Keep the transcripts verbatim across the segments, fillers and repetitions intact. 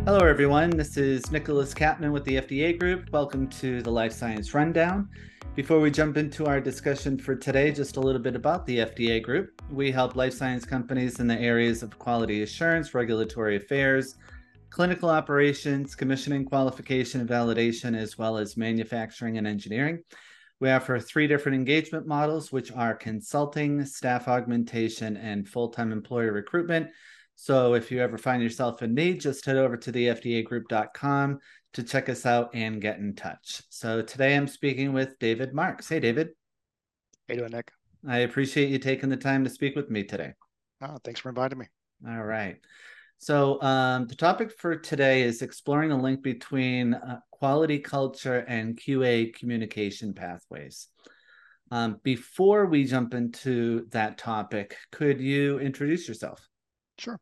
Hello, everyone. This is Nicholas Kapman with the F D A Group. Welcome to the Life Science Rundown. Before we jump into our discussion for today, just a little bit about the F D A Group. We help life science companies in the areas of quality assurance, regulatory affairs, clinical operations, commissioning, qualification, and validation, as well as manufacturing and engineering. We offer three different engagement models, which are consulting, staff augmentation, and full-time employee recruitment. So if you ever find yourself in need, just head over to the F D A group dot com to check us out and get in touch. So today I'm speaking with David Marks. Hey, David. How you doing, Nick? I appreciate you taking the time to speak with me today. Oh, thanks for inviting me. All right. So um, the topic for today is exploring a link between uh, quality culture and Q A communication pathways. Um, before we jump into that topic, could you introduce yourself? Sure.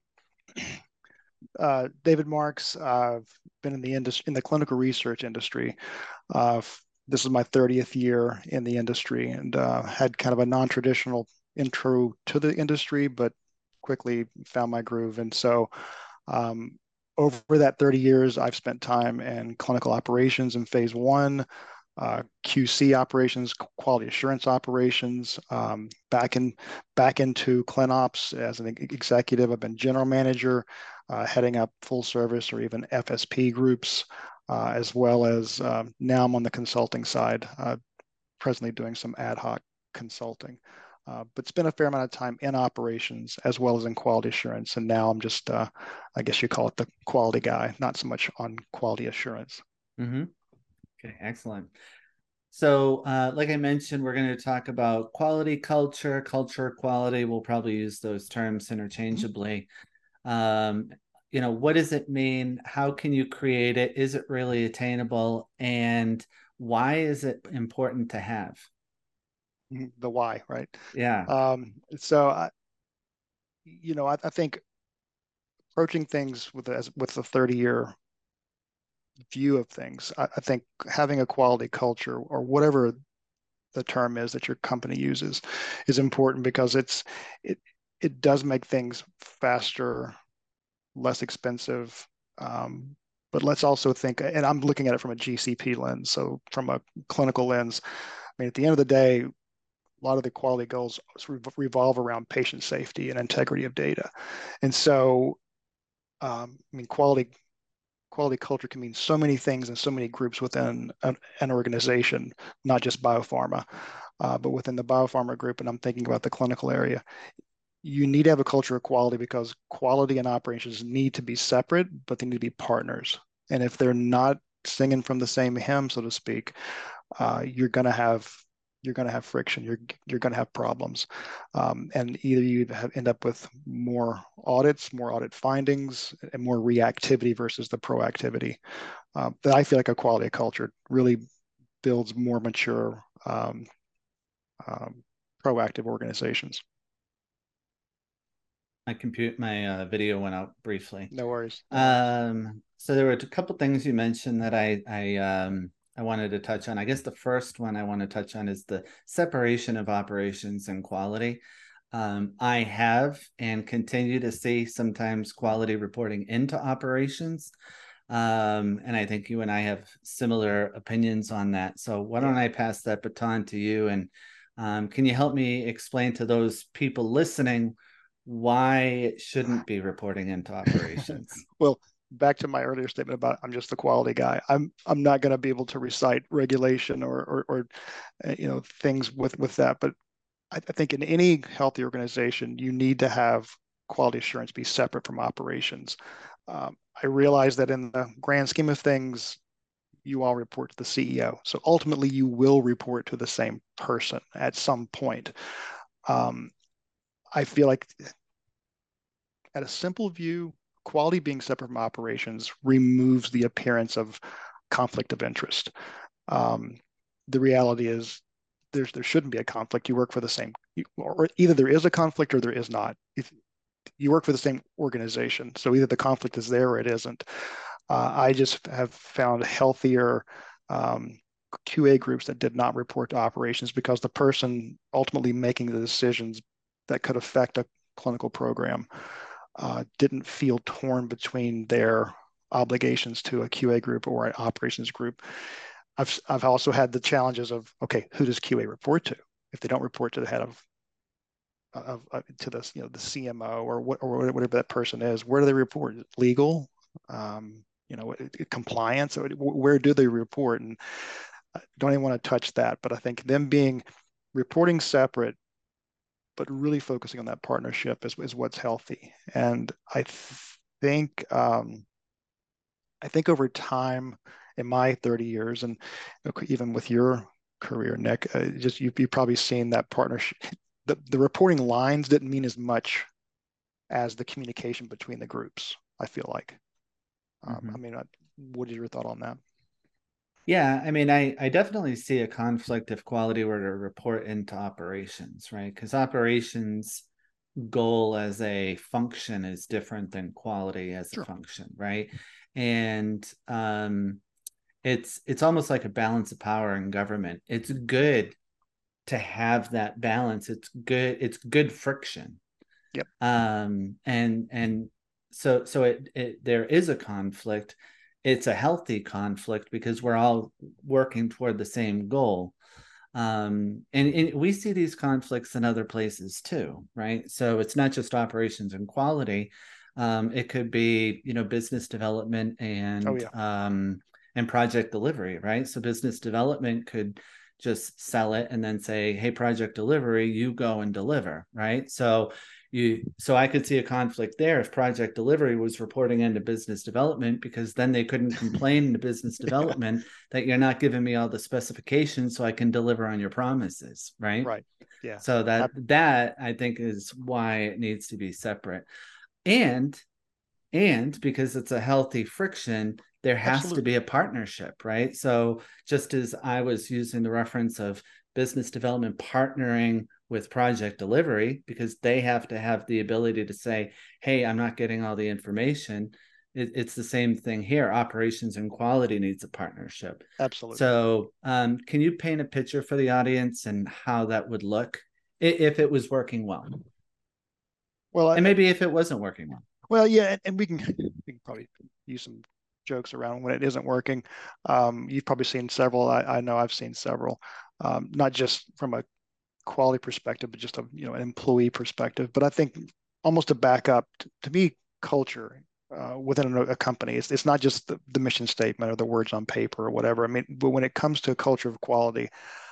Uh, David Marks. Uh, I've been in the industry, in the clinical research industry. Uh, this is my thirtieth year in the industry, and uh, had kind of a non-traditional intro to the industry, but quickly found my groove. And so, um, over that thirty years, I've spent time in clinical operations in phase one, uh, Q C operations, quality assurance operations, um, back in back into ClinOps as an executive. I've been general manager, uh, heading up full service or even F S P groups, uh, as well as um, now I'm on the consulting side, uh, presently doing some ad hoc consulting. Uh, but spent a fair amount of time in operations as well as in quality assurance. And now I'm just, uh, I guess you call it the quality guy, not so much on quality assurance. Mm-hmm. Okay, excellent. So, uh, like I mentioned, we're going to talk about quality culture, culture quality. We'll probably use those terms Mhm. interchangeably. Um, you know, what does it mean? How can you create it? Is it really attainable? And why is it important to have? The why, right? Yeah. Um, so, I, you know, I, I think approaching things with as with a thirty year view of things, I, I think having a quality culture or whatever the term is that your company uses is important because it's it it does make things faster, less expensive. Um, but let's also think, and I'm looking at it from a G C P lens, so from a clinical lens. I mean, at the end of the day, a lot of the quality goals revolve around patient safety and integrity of data. And so, um, I mean, quality quality culture can mean so many things in so many groups within an, an organization, not just biopharma, uh, but within the biopharma group. And I'm thinking about the clinical area. You need to have a culture of quality because quality and operations need to be separate, but they need to be partners. And if they're not singing from the same hymn, so to speak, uh, you're going to have you're going to have friction. You're you're going to have problems, um, and either you have, end up with more audits, more audit findings, and more reactivity versus the proactivity. Uh, that I feel like a quality culture really builds more mature, um, um, proactive organizations. My compute, my uh, video went out briefly. No worries, no worries. Um, so there were a couple things you mentioned that I I um I wanted to touch on. I guess the first one I want to touch on is the separation of operations and quality. Um, I have and continue to see sometimes quality reporting into operations. Um, and I think you and I have similar opinions on that. So why don't Yeah. I pass that baton to you, and um, can you help me explain to those people listening why it shouldn't be reporting into operations? Well, back to my earlier statement about I'm just the quality guy. I'm I'm not going to be able to recite regulation or or, or uh, you know things with with that. But I, I think in any healthy organization, you need to have quality assurance be separate from operations. Um, I realize that in the grand scheme of things, you all report to the C E O. So ultimately, you will report to the same person at some point. Um, I feel like at a simple view, quality being separate from operations removes the appearance of conflict of interest. Um, the reality is there's there shouldn't be a conflict. You work for the same, or either there is a conflict or there is not. If you work for the same organization, so either the conflict is there or it isn't. Uh, I just have found healthier um, Q A groups that did not report to operations because the person ultimately making the decisions that could affect a clinical program uh, didn't feel torn between their obligations to a Q A group or an operations group. I've I've also had the challenges of, okay, who does Q A report to? If they don't report to the head of of, of to this, you know, the C M O or what or whatever that person is, where do they report? Legal, um, you know, compliance, or where do they report? And I don't even want to touch that, but I think them being reporting separate, but really focusing on that partnership is, is what's healthy. And I th- think um, I think over time, in my thirty years, and even with your career, Nick, uh, just you, you've probably seen that partnership. The, the reporting lines didn't mean as much as the communication between the groups, I feel like. Um, Mm-hmm. I mean, I, what is your thought on that? Yeah, I mean, I, I definitely see a conflict if quality were to report into operations, right? Because operations goal as a function is different than quality as a Sure. function, right? And um, it's it's almost like a balance of power in government. It's good to have that balance. It's good. It's good friction. Yep. Um, and and so so it, it there is a conflict. It's a healthy conflict because we're all working toward the same goal. Um, and, and we see these conflicts in other places too, right? So it's not just operations and quality. Um, it could be, you know, business development Oh and yeah. um, and project delivery, right? So business development could just sell it and then say, "Hey, project delivery, you go and deliver," right? So you so I could see a conflict there if project delivery was reporting into business development, because then they couldn't complain to business Yeah. development that you're not giving me all the specifications so I can deliver on your promises, right? Right. Yeah. So that Ab- that I think is why it needs to be separate. And and because it's a healthy friction, there has to absolutely. be a partnership, right? So just as I was using the reference of business development partnering with project delivery, because they have to have the ability to say, hey, I'm not getting all the information. It, it's the same thing here. Operations and quality needs a partnership. Absolutely. So um, can you paint a picture for the audience and how that would look if it was working well? Well, And I, maybe if it wasn't working well. well, yeah, and, and we can we can probably use some jokes around when it isn't working. Um, you've probably seen several. I, I know I've seen several, um, not just from a quality perspective, but just a you know an employee perspective. But I think almost to back up to, to me, culture uh, within a, a company, it's it's not just the, the mission statement or the words on paper or whatever. I mean, but when it comes to a culture of quality,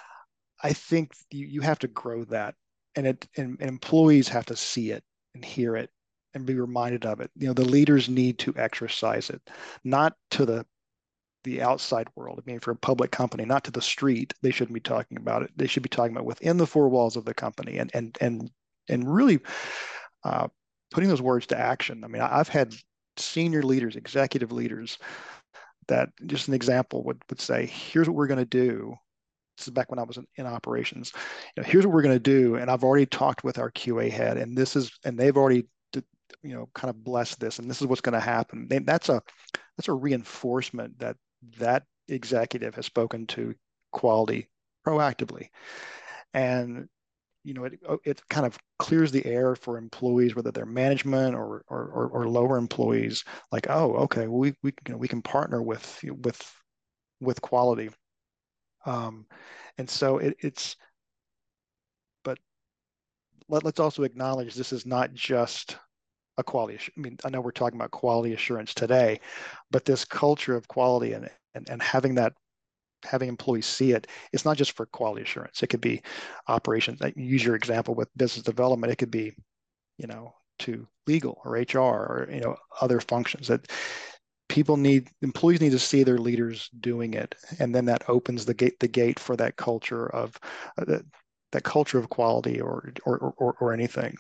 I think you, you have to grow that, and it and, and employees have to see it and hear it and be reminded of it. You know, the leaders need to exercise it, not to the the outside world. I mean, for a public company, not to the street. They shouldn't be talking about it. They should be talking about within the four walls of the company, and and and and really uh, putting those words to action. I mean, I've had senior leaders, executive leaders, that just an example would would say, "Here's what we're going to do." This is back when I was in, in operations. You know, here's what we're going to do, and I've already talked with our Q A head, and this is, and they've already, you know, kind of blessed this, and this is what's going to happen. They, that's a that's a reinforcement that that executive has spoken to quality proactively, and you know, it it kind of clears the air for employees, whether they're management or or, or, or lower employees. Like, oh, okay, well, we we you know, we can partner with with with quality. Um, and so it, it's, but let, let's also acknowledge this is not just a quality. I mean, I know we're talking about quality assurance today, but this culture of quality and and, and having that having employees see it, it's not just for quality assurance. It could be operations. Like, use your example with business development. It could be, you know, to legal or H R or you know other functions that people need employees need to see their leaders doing it, and then that opens the gate the gate for that culture of uh, that, that culture of quality or or or, or anything.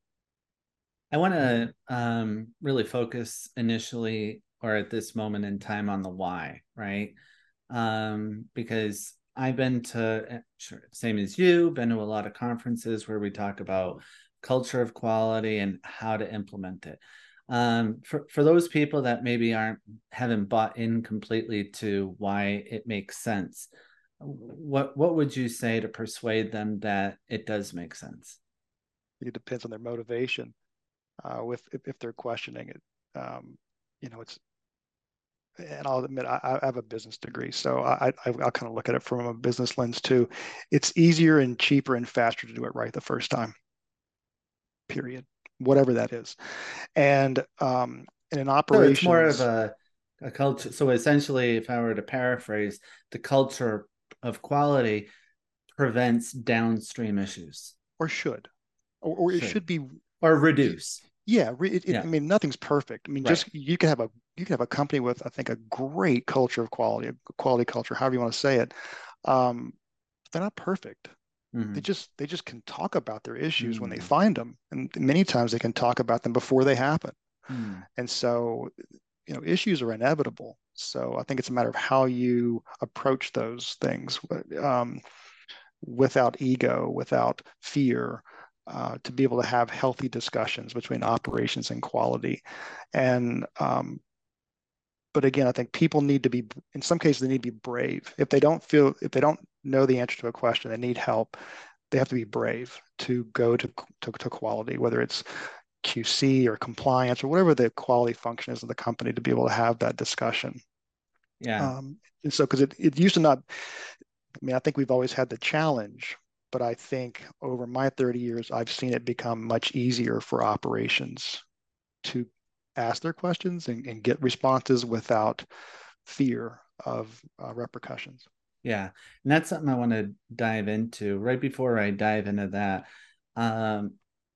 I want to um, really focus initially or at this moment in time on the why, right? Um, because I've been to, eh, sure, same as you, been to a lot of conferences where we talk about culture of quality and how to implement it. Um, for, for those people that maybe aren't, haven't bought in completely to why it makes sense, what what would you say to persuade them that it does make sense? It depends on their motivation. Uh, with if, if they're questioning it, um, you know, it's and I'll admit I, I have a business degree, so I, I I'll kind of look at it from a business lens too. It's easier and cheaper and faster to do it right the first time. Period. Whatever that is, and um, and in So it's more of operations, a a culture. So essentially, if I were to paraphrase, the culture of quality prevents downstream issues. or should, or, or it Should should be. or reduce. Yeah, it, it, Yeah. I mean, nothing's perfect. I mean, Right. just you can have a you can have a company with, I think, a great culture of quality, a quality culture, however you want to say it. Um, they're not perfect. They Mm-hmm. just they just can talk about their issues when they Mm-hmm. find them, and many times they can talk about them before they happen. Mm-hmm. And so, you know, issues are inevitable. So I think it's a matter of how you approach those things, um, without ego, without fear, uh, to be able to have healthy discussions between operations and quality. And um, but again, I think people need to be, in some cases, they need to be brave. If they don't feel, if they don't know the answer to a question, they need help. They have to be brave to go to to, to quality, whether it's Q C or compliance or whatever the quality function is of the company, to be able to have that discussion. Yeah. Um, and so, because it, it used to not, I mean, I think we've always had the challenge, but I think over my thirty years, I've seen it become much easier for operations to ask their questions and, and get responses without fear of uh, repercussions. Yeah. And that's something I want to dive into. Right before I dive into that, um,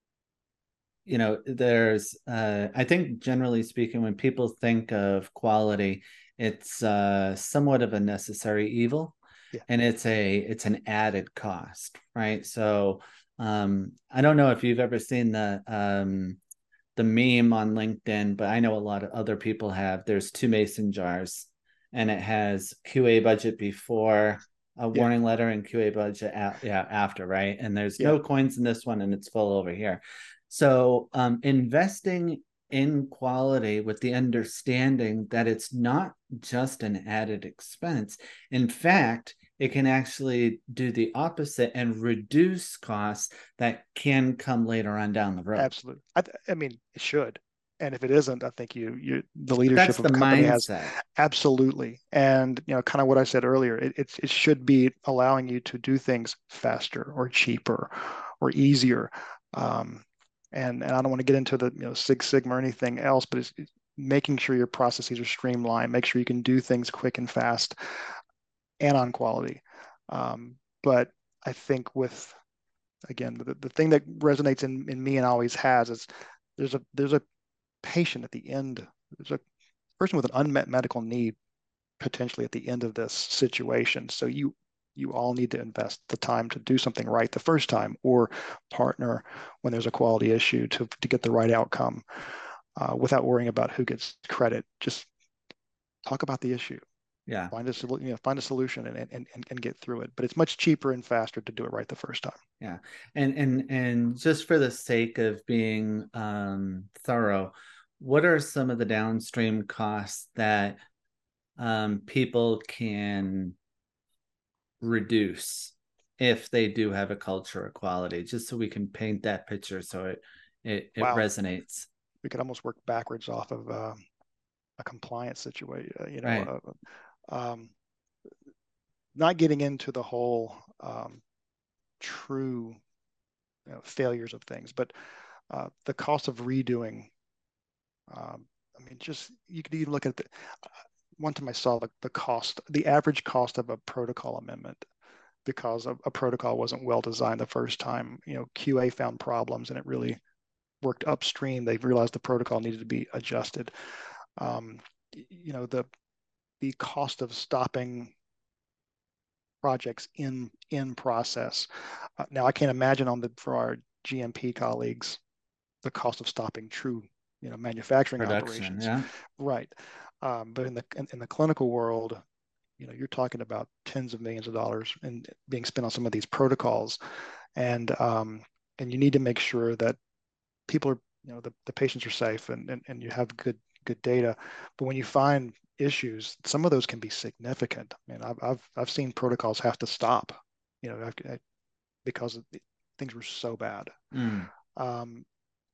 you know, there's uh I think generally speaking, when people think of quality, it's uh somewhat of a necessary evil, Yeah, and it's a it's an added cost, right? So um I don't know if you've ever seen the um the meme on LinkedIn, but I know a lot of other people have. There's two mason jars, and it has Q A budget before, a yeah, warning letter, and Q A budget a- yeah after, right? And there's yeah, no coins in this one, and it's full over here. So um, investing in quality with the understanding that it's not just an added expense. In fact, it can actually do the opposite and reduce costs that can come later on down the road. absolutely. I, I mean, it should. And if it isn't, I think you, you, the leadership That's of the a company has mindset. absolutely. And you know, kind of what I said earlier, it, it, it should be allowing you to do things faster or cheaper or easier. Um, and and I don't want to get into the, you know, Six Sigma or anything else, but it's, it's making sure your processes are streamlined, make sure you can do things quick and fast and on quality. Um, but I think with, again, the, the thing that resonates in, in me and always has is there's a there's a patient at the end. There's a person with an unmet medical need potentially at the end of this situation. So you you all need to invest the time to do something right the first time, or partner when there's a quality issue to to get the right outcome, uh, without worrying about who gets credit. Just talk about the issue. Yeah. Find a you know find a solution and, and and and get through it. But it's much cheaper and faster to do it right the first time. Yeah. And and and just for the sake of being um thorough, what are some of the downstream costs that um people can reduce if they do have a culture of quality, just so we can paint that picture so it it, it Wow, resonates. we could almost work backwards off of uh, a compliance situation. Uh, you know, Right. uh, um, not getting into the whole um, true, you know, failures of things, but uh, the cost of redoing. Um, I mean, just you could even look at the uh, one time I saw the, the cost, the average cost of a protocol amendment because a, a protocol wasn't well designed the first time. You know, Q A found problems and it really worked upstream. They realized the protocol needed to be adjusted. Um, you know, the the cost of stopping projects in in process. Uh, now I can't imagine on the for our G M P colleagues the cost of stopping true, you know, manufacturing Production. operations, Yeah. right? Um, but in the in, in the clinical world, you know, you're talking about tens of millions of dollars and being spent on some of these protocols, and um, and you need to make sure that people are, you know, the, the patients are safe and, and and you have good good data. But when you find issues, some of those can be significant. I mean, I've I've I've seen protocols have to stop, you know, because things were so bad. Mm. Um,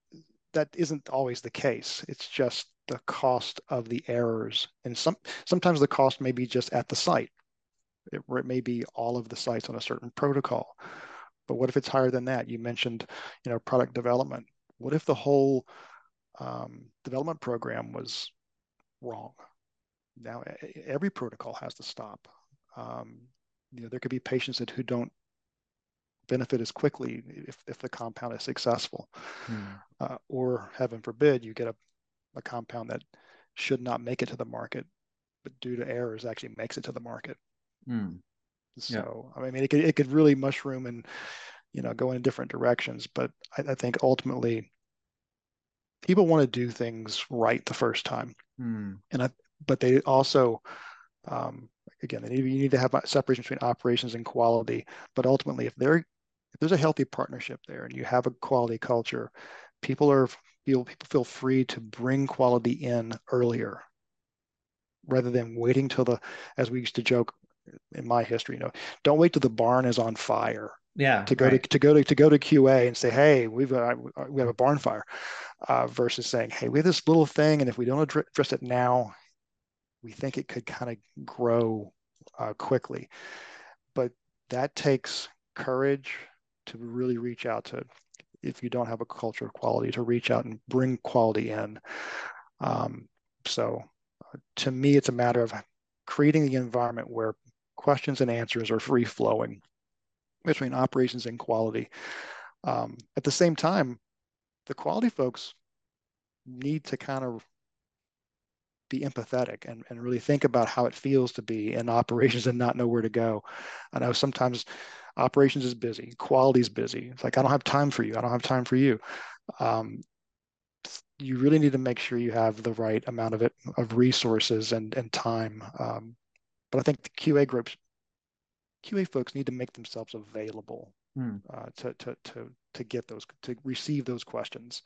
that isn't always the case. It's just the cost of the errors. And some sometimes the cost may be just at the site, it, where it may be all of the sites on a certain protocol. But what if it's higher than that? You mentioned, you know, product development. What if the whole um, development program was wrong? Now every protocol has to stop. Um, you know, there could be patients that who don't benefit as quickly if, if the compound is successful. Hmm. Uh, or heaven forbid, you get a, a compound that should not make it to the market, but due to errors actually makes it to the market. Hmm. Yeah. So, I mean, it could, it could really mushroom and, you know, go in different directions. But I, I think ultimately people want to do things right the first time. Hmm. And I, but they also, um, again, they need, you need to have a separation between operations and quality. But ultimately, if they're if there's a healthy partnership there and you have a quality culture, people are feel people feel free to bring quality in earlier rather than waiting till the, as we used to joke in my history, you know, don't wait till the barn is on fire Yeah. to go to Right. to go to to go to Q A and say, hey, we've got we have a barn fire, uh, versus saying, hey, we have this little thing, and if we don't address it now, we think it could kind of grow uh, quickly. But that takes courage to really reach out to, if you don't have a culture of quality, to reach out and bring quality in. Um, so uh, to me, it's a matter of creating the environment where questions and answers are free flowing between operations and quality. Um, at the same time, the quality folks need to kind of be empathetic and, and really think about how it feels to be in operations and not know where to go. I know sometimes operations is busy, quality is busy. It's like, I don't have time for you. I don't have time for you. Um, you really need to make sure you have the right amount of it, of resources and, and time. Um, but I think the Q A groups, Q A folks need to make themselves available Hmm. uh, to, to, to, to get those, to receive those questions.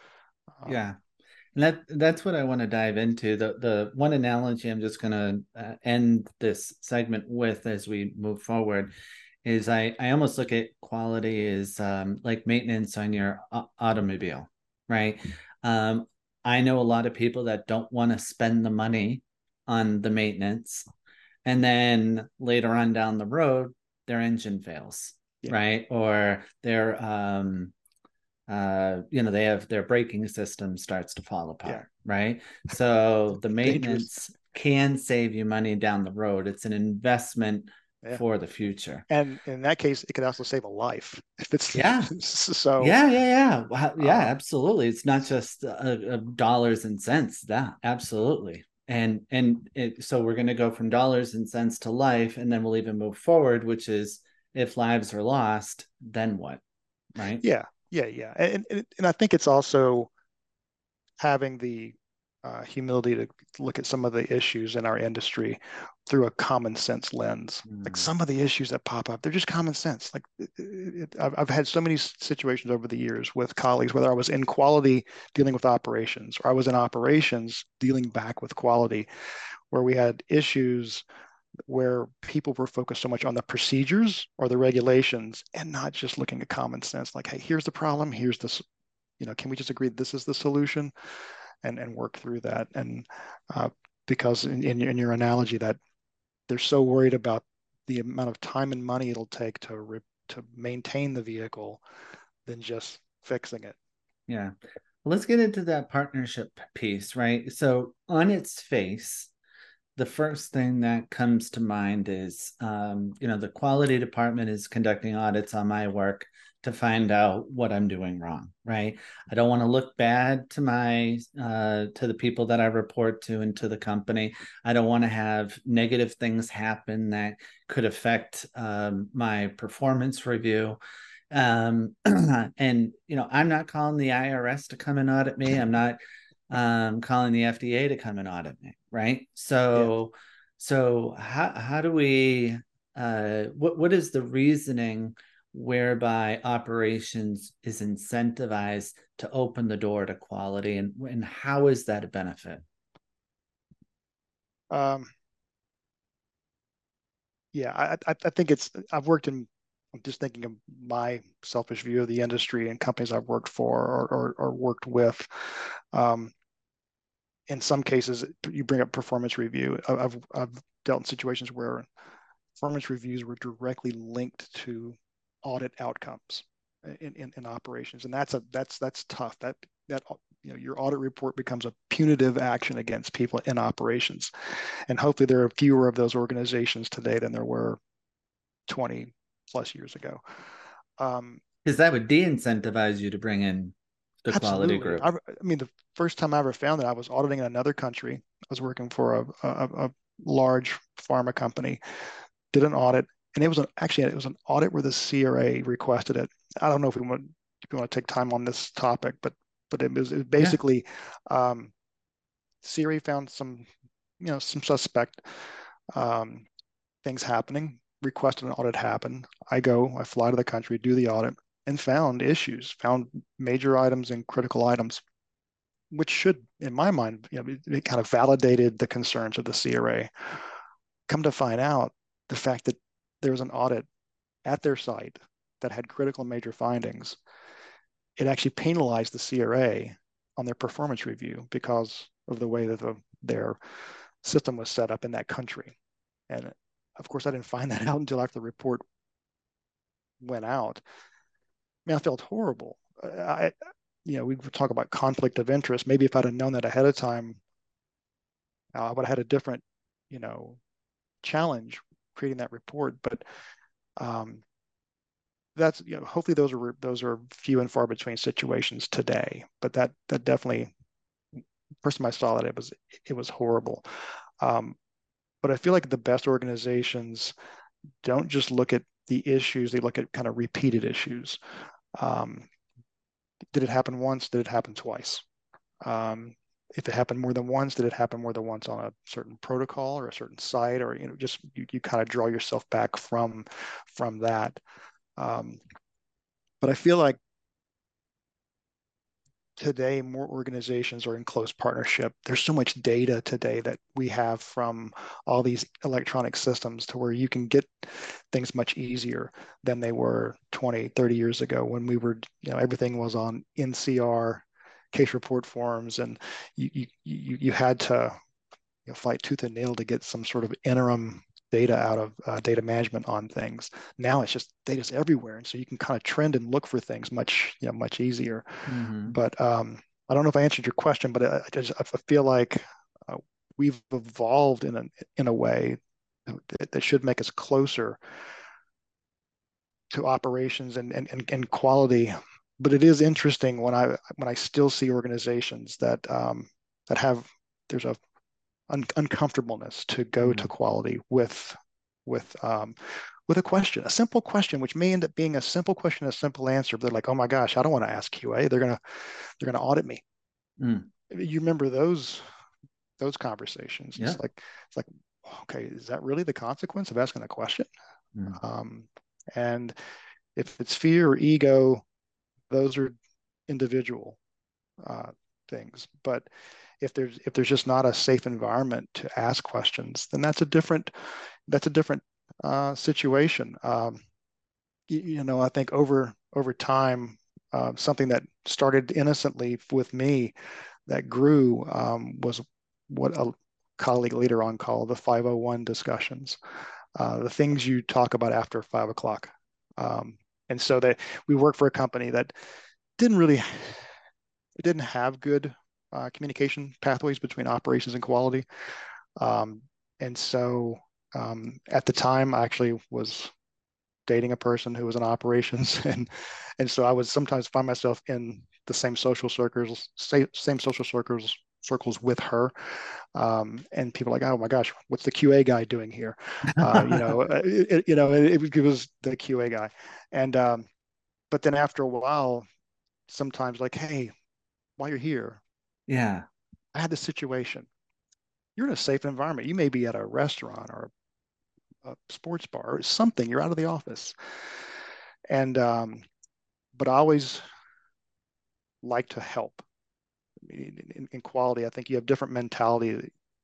Um, Yeah. And that that's what I want to dive into. The the one analogy I'm just going to uh, end this segment with as we move forward is I I almost look at quality as um, like maintenance on your a- automobile, right? Um, I know a lot of people that don't want to spend the money on the maintenance, and then later on down the road, their engine fails, yeah, right? Or their um, uh, you know, they have their braking system starts to fall yeah, apart, right? So the dangerous. maintenance can save you money down the road. It's an investment Yeah. for the future. And in that case, it could also save a life if Yeah. it's so. Yeah, yeah, yeah. Wow, yeah, Um, absolutely. It's not just uh, uh, dollars and cents. That absolutely. And and it, so we're going to go from dollars and cents to life, and then we'll even move forward, which is if lives are lost, then what, right? yeah, yeah, yeah, and, and and I think it's also having the uh, humility to look at some of the issues in our industry through a common sense lens. Like Mm, some of the issues that pop up, they're just common sense. Like it, it, I've, I've had so many situations over the years with colleagues, whether I was in quality dealing with operations or I was in operations dealing back with quality, where we had issues where people were focused so much on the procedures or the regulations and not just looking at common sense. Like, hey, here's the problem. Here's this, you know, can we just agree this is the solution and, and work through that? And uh, because in, in, in your analogy that they're so worried about the amount of time and money it'll take to re- to maintain the vehicle than just fixing it. yeah. Let's get into that partnership piece, right? So, on its face, the first thing that comes to mind is, um, you know, the quality department is conducting audits on my work to find out what I'm doing wrong, right? I don't want to look bad to my uh, to the people that I report to and to the company. I don't want to have negative things happen that could affect um, my performance review. Um, and you know, I'm not calling the I R S to come and audit me. I'm not um, calling the F D A to come and audit me, right? Yeah. So, so how how do we? Uh, what what is the reasoning whereby operations is incentivized to open the door to quality, and and how is that a benefit? Um, yeah, I, I, I think it's, I've worked in I'm just thinking of my selfish view of the industry and companies I've worked for or, or, or worked with. Um, in some cases, you bring up performance review. I've, I've dealt in situations where performance reviews were directly linked to audit outcomes in, in, in operations, and that's a that's that's tough. That that you know your audit report becomes a punitive action against people in operations, and hopefully there are fewer of those organizations today than there were twenty plus years ago. Um, Because that would de-incentivize you to bring in the quality absolutely. group. I, I mean, the first time I ever found that I was auditing in another country. I was working for a, a, a large pharma company, did an audit, and it was an, actually it was an audit where the C R A requested it. I don't know if we want if you want to take time on this topic, but but it was, it was Yeah. basically um, C R A found some you know some suspect um, things happening, requested an audit happen. I go, I fly to the country, do the audit, and found issues, found major items and critical items, which should, in my mind, you know, it, it kind of validated the concerns of the C R A. Come to find out, the fact that there was an audit at their site that had critical major findings, it actually penalized the C R A on their performance review because of the way that the, their system was set up in that country. And of course, I didn't find that out until after the report went out. I mean, I felt horrible. I, you know, we would talk about conflict of interest. Maybe if I'd have known that ahead of time, uh, I would have had a different, you know, challenge creating that report. But um, that's, you know, hopefully those are those are few and far between situations today. But that that definitely, first time I saw that, it was it was horrible. Um, but I feel like the best organizations don't just look at the issues; they look at kind of repeated issues. Um, did it happen once? Did it happen twice? Um, if it happened more than once, did it happen more than once on a certain protocol or a certain site, or you know, just you, you kind of draw yourself back from from that. Um, but I feel like today more organizations are in close partnership. There's so much data today that we have from all these electronic systems to where you can get things much easier than they were twenty, thirty years ago when we were, you know, everything was on N C R case report forms, and you you you, you had to, you know, fight tooth and nail to get some sort of interim data out of uh, data management on things. Now it's just data's everywhere, and so you can kind of trend and look for things much, you know, much easier. Mm-hmm. But um, I don't know if I answered your question, but I, I just I feel like uh, we've evolved in a in a way that, that should make us closer to operations and, and, and, and quality. But it is interesting when I when I still see organizations that um, that have there's a un- uncomfortableness to go Mm-hmm. to quality with with um, with a question, a simple question, which may end up being a simple question, a simple answer. But they're like, oh my gosh, I don't want to ask Q A. They're gonna they're gonna audit me. Mm. You remember those those conversations? Yeah. It's like it's like, okay, is that really the consequence of asking a question? Mm. Um, and if it's fear or ego, those are individual uh, things. But if there's if there's just not a safe environment to ask questions, then that's a different that's a different uh, situation. Um, you, you know, I think over over time, uh, something that started innocently with me that grew um, was what a colleague later on called the five oh one discussions, uh, the things you talk about after five o'clock. Um, and so that we worked for a company that didn't really it didn't have good uh, communication pathways between operations and quality. Um, and so um, at the time, I actually was dating a person who was in operations, and and so I would sometimes find myself in the same social circles, same, same social circles circles with her. Um, and people are like, oh my gosh, what's the Q A guy doing here? Uh, you know, it, it, you know, it, it was the Q A guy, and um, but then after a while, sometimes like, hey, while you're here, Yeah. I had this situation. You're in a safe environment. You may be at a restaurant or a sports bar or something. You're out of the office, and um, but I always like to help. In, in, in quality, I think you have different mentality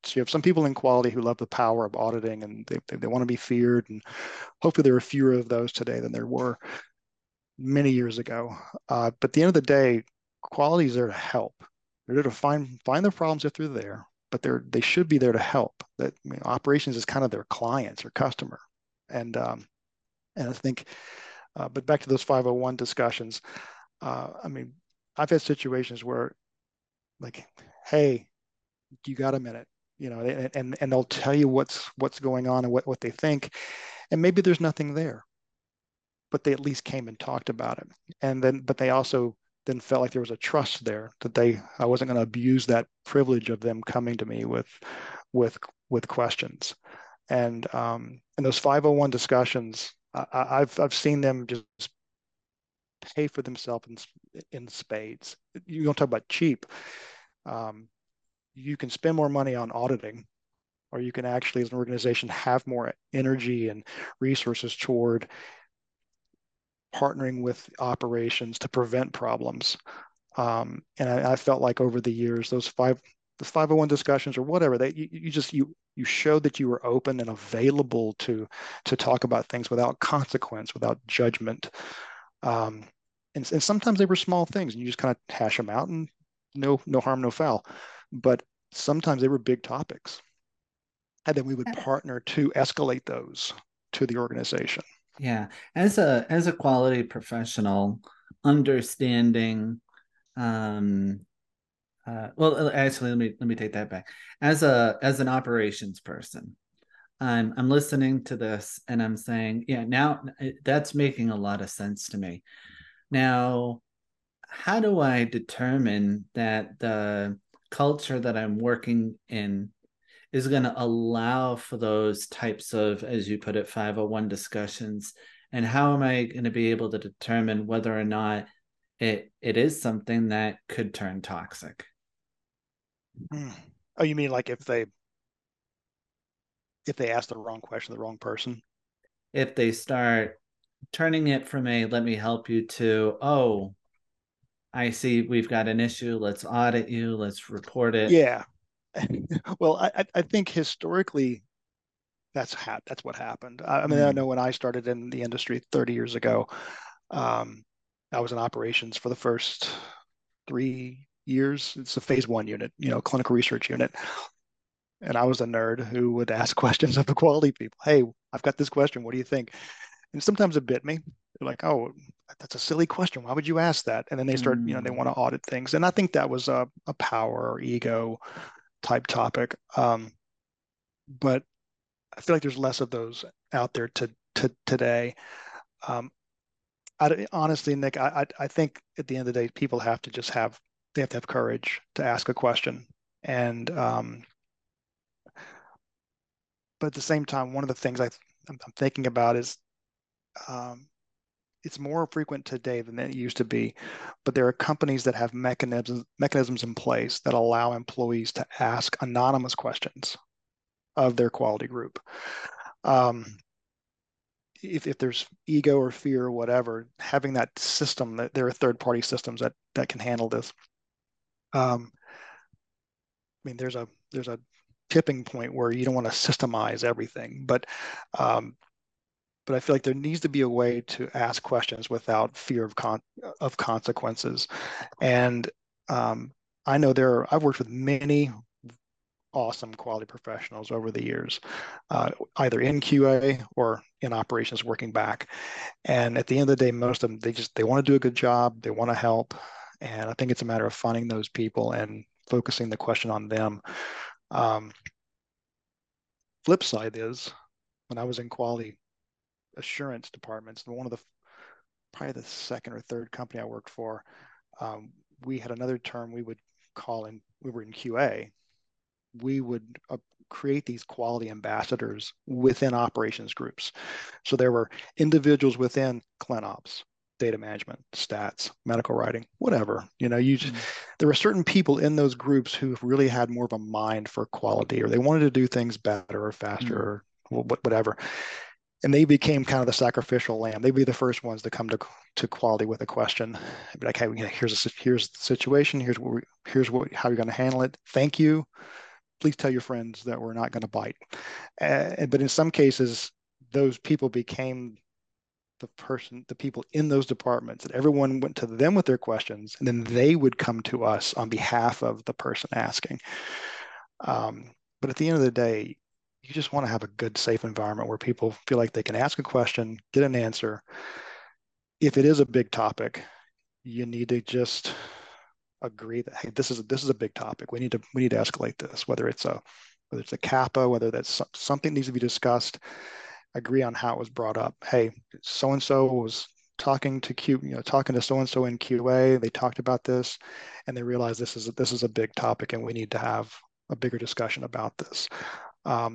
So you have some people in quality who love the power of auditing and they, they, they want to be feared. And hopefully there are fewer of those today than there were many years ago. Uh, but at the end of the day, quality is there to help. They're there to find find the problems if they're there, but they're they should be there to help. That I mean, operations is kind of their clients or customer, and um, and I think. Uh, but back to those five oh one discussions. Uh, I mean, I've had situations where, like, hey, you got a minute, you know, and and, and they'll tell you what's what's going on and what what they think, and maybe there's nothing there, but they at least came and talked about it. And then, but they also then felt like there was a trust there that they, I wasn't going to abuse that privilege of them coming to me with, with, with questions. And, um, and those five oh one discussions, I, I've, I've seen them just pay for themselves in, in spades. You don't talk about cheap. Um, you can spend more money on auditing, or you can actually, as an organization, have more energy and resources toward partnering with operations to prevent problems. Um, and I, I felt like over the years, those five, the five oh one discussions or whatever, that you, you just you you showed that you were open and available to to talk about things without consequence, without judgment. Um, and, and sometimes they were small things, and you just kind of hash them out, and no no harm, no foul. But sometimes they were big topics, and then we would partner to escalate those to the organization. Yeah, as a as a quality professional, understanding, um, uh, well, actually, let me let me take that back. As a as an operations person, I'm I'm listening to this and I'm saying, yeah, now that's making a lot of sense to me. Now, how do I determine that the culture that I'm working in is going to allow for those types of, as you put it, five oh one discussions? And how am I going to be able to determine whether or not it it is something that could turn toxic? Hmm. Oh, you mean like if they if they ask the wrong question to the wrong person? If they start turning it from a let me help you to, oh, I see we've got an issue, let's audit you, let's report it. Yeah. Well, I, I think historically that's ha that's what happened. I, I mean, I Mm, know when I started in the industry thirty years ago, um, I was in operations for the first three years. It's a phase one unit, you know, clinical research unit. And I was a nerd who would ask questions of the quality people. Hey, I've got this question. What do you think? And sometimes it bit me. They're like, oh, that's a silly question. Why would you ask that? And then they start, you know, they mm. want to audit things. And I think that was a, a power or ego type topic. Um, but I feel like there's less of those out there to, to today. Um, I, honestly, Nick, I, I think at the end of the day, people have to just have they have to have courage to ask a question. And um, but at the same time, one of the things I I'm thinking about is um, it's more frequent today than it used to be. But there are companies that have mechanisms mechanisms in place that allow employees to ask anonymous questions of their quality group. Um, if, if there's ego or fear or whatever, having that system, that there are third party systems that that can handle this. Um, I mean, there's a there's a tipping point where you don't want to systemize everything, but um, but I feel like there needs to be a way to ask questions without fear of con of consequences. And um, I know there are, I've worked with many awesome quality professionals over the years, uh, either in Q A or in operations working back. And at the end of the day, most of them, they just, they want to do a good job. They want to help. And I think it's a matter of finding those people and focusing the question on them. Um, flip side is when I was in quality assurance departments, one of the, probably the second or third company I worked for, um, we had another term we would call in, we were in Q A, we would uh, create these quality ambassadors within operations groups. So there were individuals within ClinOps, data management, stats, medical writing, whatever. You know, you just, Mm. there were certain people in those groups who really had more of a mind for quality, or they wanted to do things better or Mm. faster, or whatever. And they became kind of the sacrificial lamb. They'd be the first ones to come to to quality with a question. I'd be like, hey, here's a, here's the situation. Here's what we, here's what how you're going to handle it. Thank you. please tell your friends that we're not going to bite. Uh, but in some cases, those people became the person, the people in those departments, that everyone went to them with their questions, and then they would come to us on behalf of the person asking. Um, but at the end of the day, you just want to have a good, safe environment where people feel like they can ask a question, get an answer. If it is a big topic, you need to just agree that, hey, this is a, this is a big topic. We need to we need to escalate this, whether it's a whether it's a kappa, whether that's something needs to be discussed. Agree on how it was brought up. Hey, so and so was talking to Q, you know, talking to so and so in Q A. They talked about this, and they realized this is this is a big topic, and we need to have a bigger discussion about this. Um,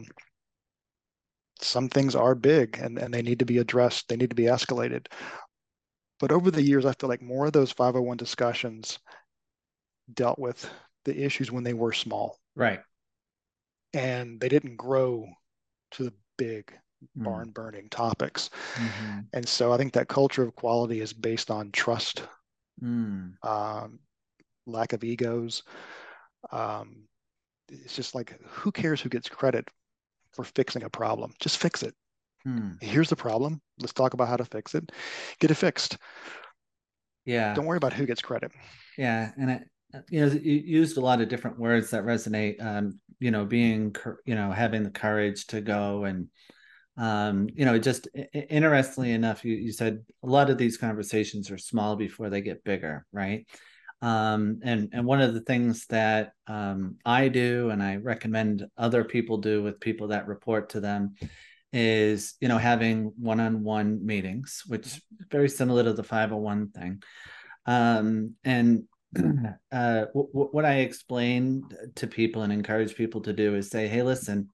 some things are big, and, and they need to be addressed. They need to be escalated. But over the years, I feel like more of those five oh one discussions dealt with the issues when they were small. Right. And they didn't grow to the big Mm. barn burning topics. Mm-hmm. And so I think that culture of quality is based on trust, Mm. um, lack of egos. Um, it's just like, who cares who gets credit for fixing a problem? Just fix it. Mm. Here's the problem. Let's talk about how to fix it. Get it fixed. Yeah. Don't worry about who gets credit. Yeah. And it, you know, you used a lot of different words that resonate. Um, you know, being, you know, having the courage to go and, um, you know, just interestingly enough, you, you said a lot of these conversations are small before they get bigger, right? Um, and and one of the things that um, I do and I recommend other people do with people that report to them is, you know, having one-on-one meetings, which is very similar to the five oh one thing. Um, and uh, w- w- what I explain to people and encourage people to do is say, hey, listen,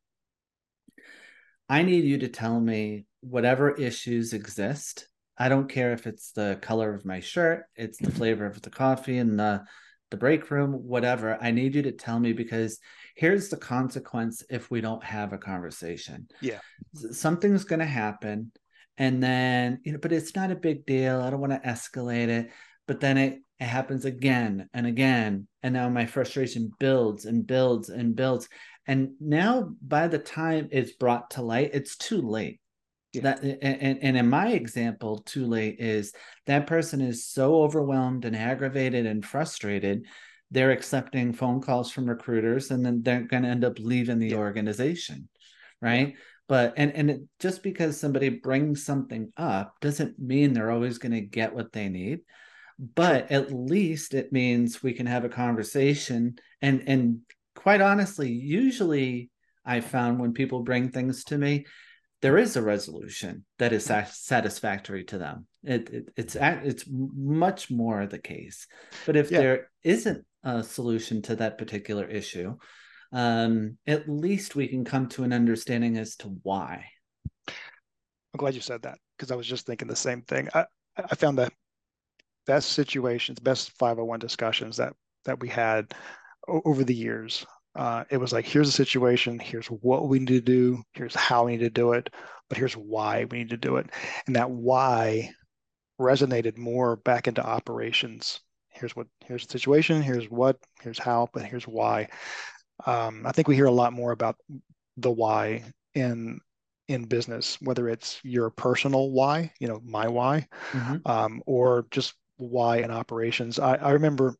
I need you to tell me whatever issues exist. I don't care if it's the color of my shirt, it's the flavor of the coffee in the the break room, whatever. I need you to tell me, because here's the consequence if we don't have a conversation. Yeah. Something's going to happen, and then, you know, but it's not a big deal. I don't want to escalate it, but then it, it happens again and again, and now my frustration builds and builds and builds. And now by the time it's brought to light, it's too late. Yeah. That and, and in my example, too late is that person is so overwhelmed and aggravated and frustrated, they're accepting phone calls from recruiters, and then they're going to end up leaving the Yeah. organization, right? Yeah. But and and it, just because somebody brings something up doesn't mean they're always going to get what they need. But True. At least it means we can have a conversation. And and quite honestly, usually I found when people bring things to me, there is a resolution that is satisfactory to them. It, it, it's it's much more the case. But if yeah. there isn't a solution to that particular issue, um, at least we can come to an understanding as to why. I'm glad you said that, because I was just thinking the same thing. I, I found that best situations, best five oh one discussions that that we had over the years. Uh, it was like, here's the situation, here's what we need to do, here's how we need to do it, but here's why we need to do it. And that why resonated more back into operations. Here's what, here's the situation, here's what, here's how, but here's why. Um, I think we hear a lot more about the why in in business, whether it's your personal why, you know, my why, mm-hmm. um, or just why in operations. I, I remember,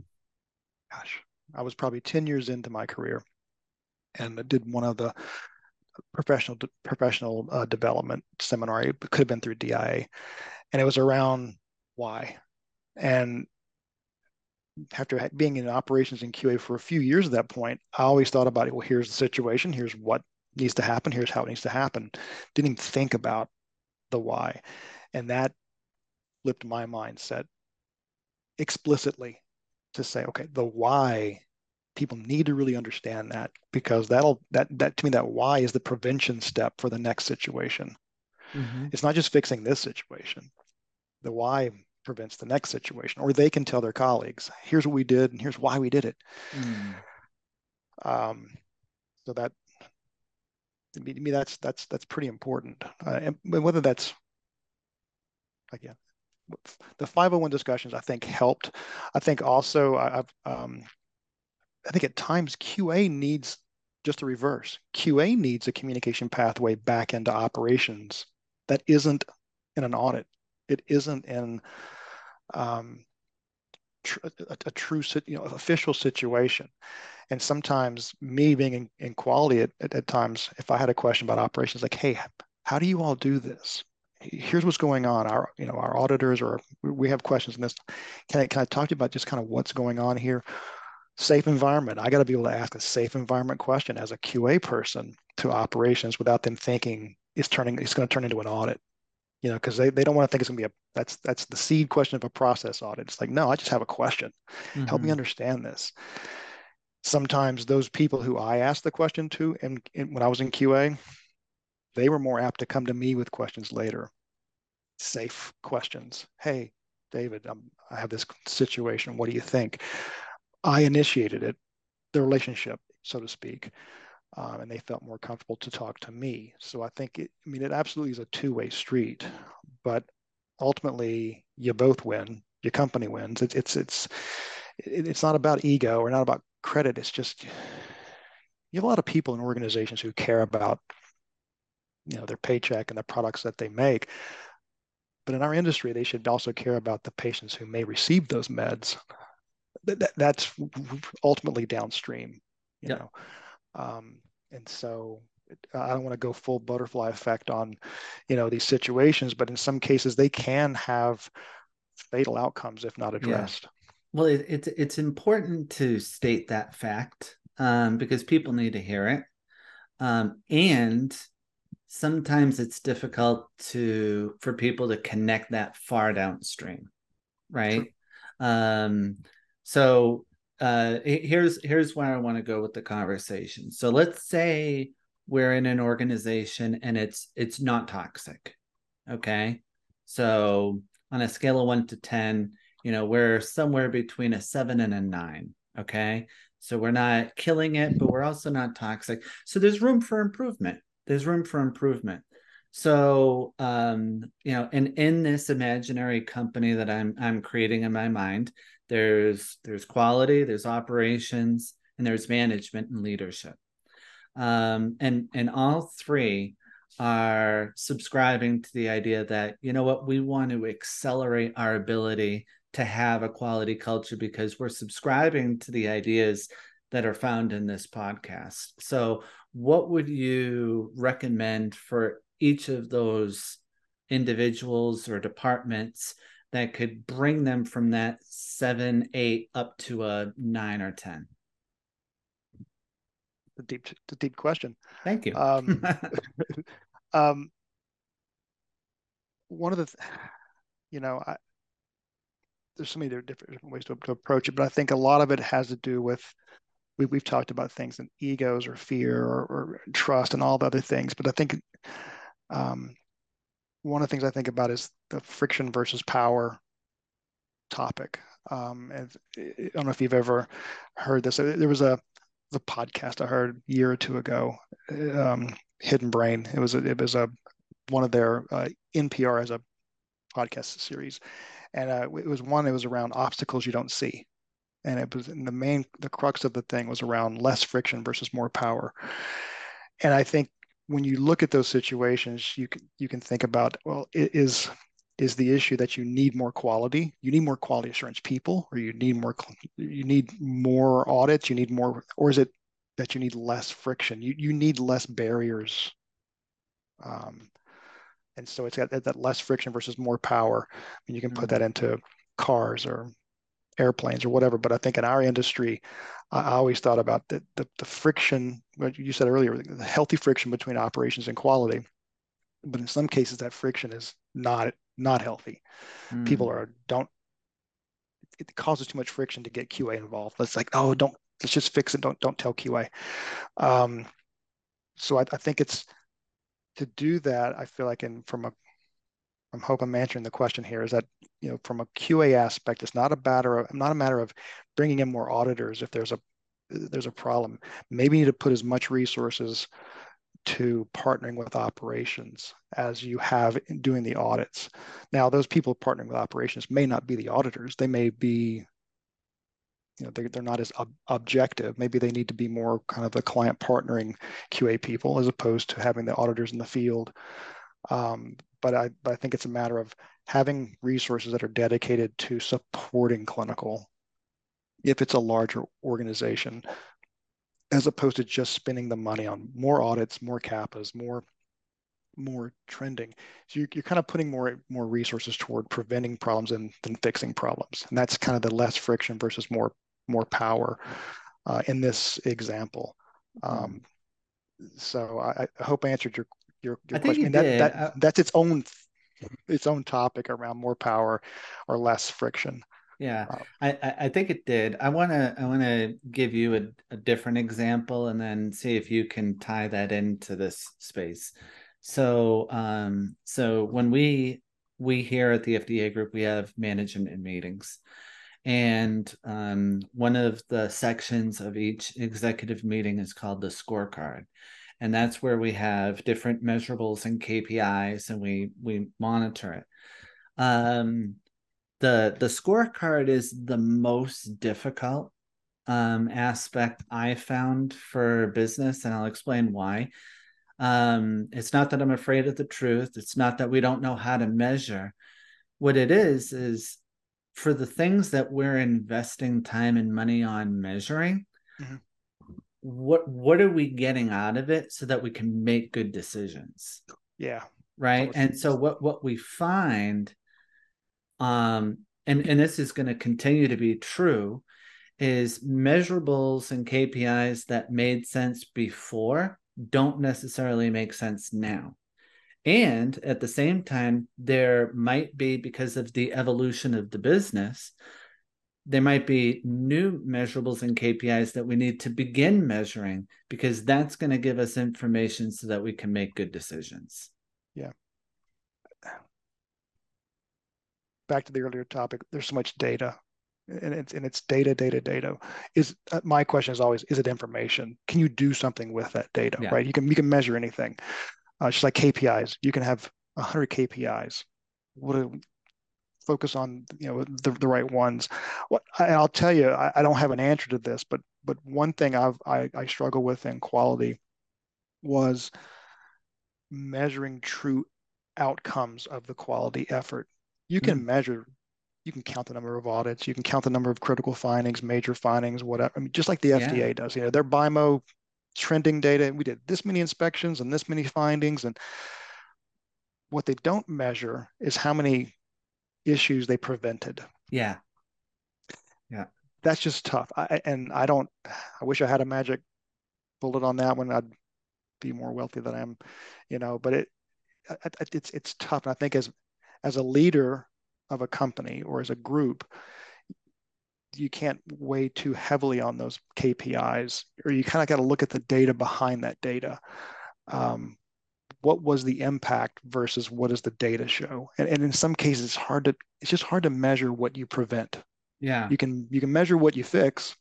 gosh, I was probably ten years into my career, and I did one of the professional professional uh, development seminar. It could have been through D I A, and it was around why. And after being in operations and Q A for a few years at that point, I always thought about it. Well, here's the situation. Here's what needs to happen. Here's how it needs to happen. Didn't even think about the why. And that flipped my mindset explicitly to say, okay, the why, people need to really understand that, because that'll, that, that to me, that why is the prevention step for the next situation. Mm-hmm. It's not just fixing this situation. The why prevents the next situation, or they can tell their colleagues, here's what we did and here's why we did it. Mm. Um, so that, to me, to me, that's that's that's pretty important. Uh, and whether that's, again, the five oh one discussions, I think, helped. I think also, I've um, I think at times Q A needs just the reverse. Q A needs a communication pathway back into operations that isn't in an audit. It isn't in um, tr- a, a true, you know, official situation. And sometimes me being in, in quality at, at, at times, if I had a question about operations, like, hey, how do you all do this? Here's what's going on. Our, you know, our auditors, or we have questions in this. Can I, can I talk to you about just kind of what's going on here? Safe environment. I got to be able to ask a safe environment question as a Q A person to operations without them thinking it's turning, it's going to turn into an audit. You know, because they, they don't want to think it's going to be a, that's that's the seed question of a process audit. It's like, no, I just have a question. Help me Mm-hmm. understand this. Sometimes those people who I asked the question to, and, and when I was in Q A, they were more apt to come to me with questions later, safe questions. Hey, David, I'm, I have this situation. What do you think? I initiated it, the relationship, so to speak, um, and they felt more comfortable to talk to me. So I think, it, I mean, it absolutely is a two-way street, but ultimately you both win. Your company wins. It's it's it's it's not about ego or not about credit. It's just you have a lot of people in organizations who care about, you know, their paycheck and the products that they make. But in our industry, they should also care about the patients who may receive those meds. That, that, that's ultimately downstream, you Yep. know. Um, and so I don't want to go full butterfly effect on, you know, these situations, but in some cases they can have fatal outcomes if not Yeah. addressed. Well, it, it's it's important to state that fact um, because people need to hear it, um, and sometimes it's difficult to for people to connect that far downstream, True. right? Um, so uh, here's here's where I want to go with the conversation. So let's say we're in an organization and it's it's not toxic, okay? So on a scale of one to ten, you know, we're somewhere between a seven and a nine, okay? So we're not killing it, but we're also not toxic. So there's room for improvement. There's room for improvement. So, um, you know, and in this imaginary company that I'm I'm creating in my mind, there's there's quality, there's operations, and there's management and leadership. Um, and and all three are subscribing to the idea that, you know what, we want to accelerate our ability to have a quality culture because we're subscribing to the ideas that are found in this podcast. So, what would you recommend for each of those individuals or departments that could bring them from that seven, eight up to a nine or ten? The deep, the deep question. Thank you. Um, um, one of the, you know, I, there's so many different, different ways to, to approach it, but I think a lot of it has to do with we, we've talked about things and egos or fear or, or trust and all the other things. But I think um, one of the things I think about is the friction versus power topic. Um, and I don't know if you've ever heard this. There was a the podcast I heard a year or two ago, um, Hidden Brain. It was a, it was a one of their uh, N P R as a podcast series, and uh, it was one. It was around obstacles you don't see, and it was and the main the crux of the thing was around less friction versus more power. And I think when you look at those situations, you can you can think about, well, it is is the issue that you need more quality, you need more quality assurance people, or you need more you need more audits, you need more, or is it that you need less friction? You you need less barriers. Um, and so it's got that, that less friction versus more power. And you can put that Mm, into cars or airplanes or whatever. But I think in our industry, I always thought about the, the, the friction, what you said earlier, the healthy friction between operations and quality. But in some cases, that friction is not not healthy. People mm. are don't it causes too much friction to get Q A involved. Let's like, oh, don't let's just fix it. Don't don't tell Q A. Um, so I, I think it's to do that. I feel like, in from a I hope I'm answering the question here, is that, you know, from a Q A aspect, it's not a matter of not a matter of bringing in more auditors if there's a there's a problem. Maybe you need to put as much resources to partnering with operations as you have in doing the audits. Now, those people partnering with operations may not be the auditors. They may be you know, they're, they're not as ob objective. Maybe they need to be more kind of the client partnering Q A people as opposed to having the auditors in the field. Um, but I, but I think it's a matter of having resources that are dedicated to supporting clinical, if it's a larger organization, as opposed to just spending the money on more audits, more CAPAs, more more trending. So you're, you're kind of putting more more resources toward preventing problems than, than fixing problems. And that's kind of the less friction versus more more power uh, in this example. Um, so I, I hope I answered your your, your I think question. you I mean, that did. that I, that's its own its own topic around more power or less friction. Yeah, Uh, I, I I think it did. I wanna I wanna give you a, a different example and then see if you can tie that into this space. So um so when we we here at the F D A group we have management meetings. And um one of the sections of each executive meeting is called the scorecard. And that's where we have different measurables and K P Is and we we monitor it. Um the the scorecard is the most difficult um, aspect I found for business, and I'll explain why. Um, it's not that I'm afraid of the truth. It's not that we don't know how to measure. What it is is for the things that we're investing time and money on measuring. mhm. What what are we getting out of it so that we can make good decisions, Yeah. So right? it's, And so what what we find, um, and and this is going to continue to be true is measurables and K P Is that made sense before don't necessarily make sense now. And at the same time, there might be, because of the evolution of the business, there might be new measurables and K P Is that we need to begin measuring because that's going to give us information so that we can make good decisions. yeah. Back to the earlier topic, there's so much data and it's and it's data, data, data. Is uh, my question is always, is it information? Can you do something with that data, Yeah. right? You can you can measure anything. Uh, just like K P Is, you can have one hundred K P Is. What do, focus on you know the, the right ones. What I, I'll tell you, I, I don't have an answer to this, but but one thing I've I, I struggle with in quality was measuring true outcomes of the quality effort. You can Mm, measure, you can count the number of audits, you can count the number of critical findings, major findings, whatever. I mean, just like the yeah. F D A does. You know, their B I M O trending data. We did this many inspections and this many findings, and what they don't measure is how many issues they prevented. Yeah. Yeah. That's just tough. I, and I don't. I wish I had a magic bullet on that one. I'd be more wealthy than I am, you know. But it, it's it's tough. And I think as as a leader of a company or as a group, you can't weigh too heavily on those K P Is, or you kind of got to look at the data behind that data. Um, what was the impact versus what does the data show? And, and in some cases, it's hard to it's just hard to measure what you prevent. Yeah. You can you can measure what you fix.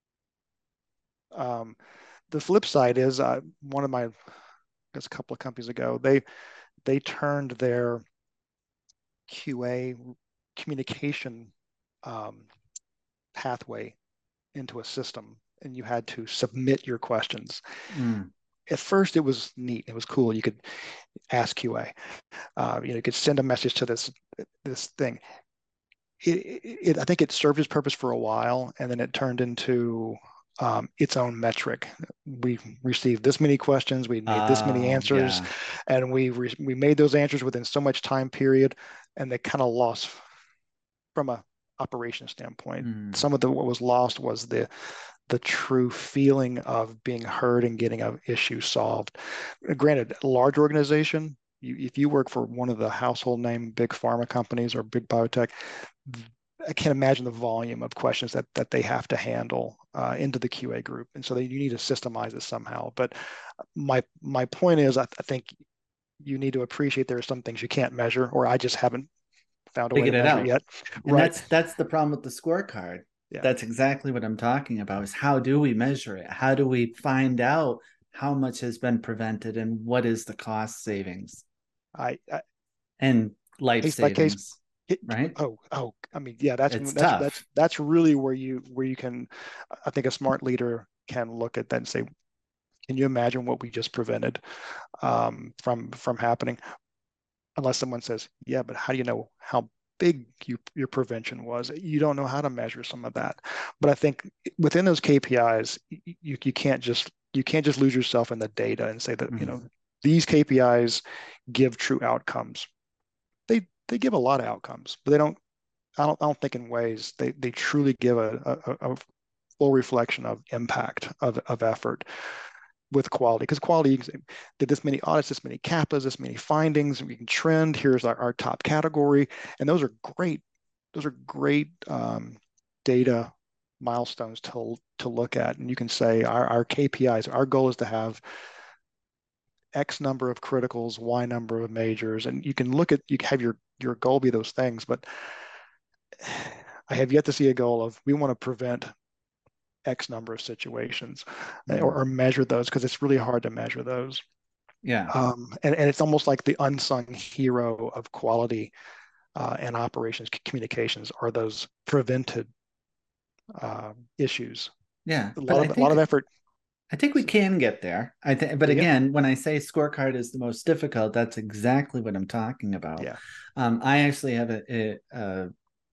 Um, the flip side is uh, one of my, I guess a couple of companies ago, they they turned their Q A communication um, pathway into a system, and you had to submit your questions. Mm, At first, it was neat. It was cool. You could ask Q A. Uh, you know, you could send a message to this this thing. It, it, I think it served its purpose for a while, and then it turned into um, its own metric. We received this many questions, we made this many oh, answers, yeah. and we re- we made those answers within so much time period, and they kind of lost from a operation standpoint. Mm, Some of the what was lost was the the true feeling of being heard and getting an issue solved. Granted, a large organization, you, if you work for one of the household name big pharma companies or big biotech, I can't imagine the volume of questions that that they have to handle uh, into the Q A group, and so they, you need to systemize it somehow. But my my point is, I, I think you need to appreciate there are some things you can't measure, or I just haven't found a way to figured it measure it out. yet. And Right? that's that's the problem with the scorecard. Yeah. That's exactly what I'm talking about is how do we measure it? How do we find out how much has been prevented and what is the cost savings I, I and life case by case savings? It, right? oh, oh, I mean, yeah, that's It's that's that's tough. that's really where you where you can, I think a smart leader can look at that and say, can you imagine what we just prevented um, from from happening? Unless someone says, yeah, but how do you know how big you, your prevention was? You don't know how to measure some of that. But I think within those K P Is, you you can't just you can't just lose yourself in the data and say that, you know, Mhm. these K P Is give true outcomes. They they give a lot of outcomes, but they don't. I don't. I don't think in ways they they truly give a, a, a full reflection of impact of of effort with quality, because quality did this many audits, this many CAPAs, this many findings. We can trend. Here's our, our top category, and those are great. Those are great um, data milestones to to look at, and you can say our, our K P Is. Our goal is to have X number of criticals, Y number of majors, and you can look at you have your your goal be those things. But I have yet to see a goal of we want to prevent X number of situations or, Mhm. or measure those, because it's really hard to measure those. Yeah. Um, and, and it's almost like the unsung hero of quality uh, and operations communications are those prevented uh, issues. Yeah. A But lot I of a lot think of effort. I think we can get there. I think, but Yeah, again, when I say scorecard is the most difficult, that's exactly what I'm talking about. yeah, Um, I actually have a, a, a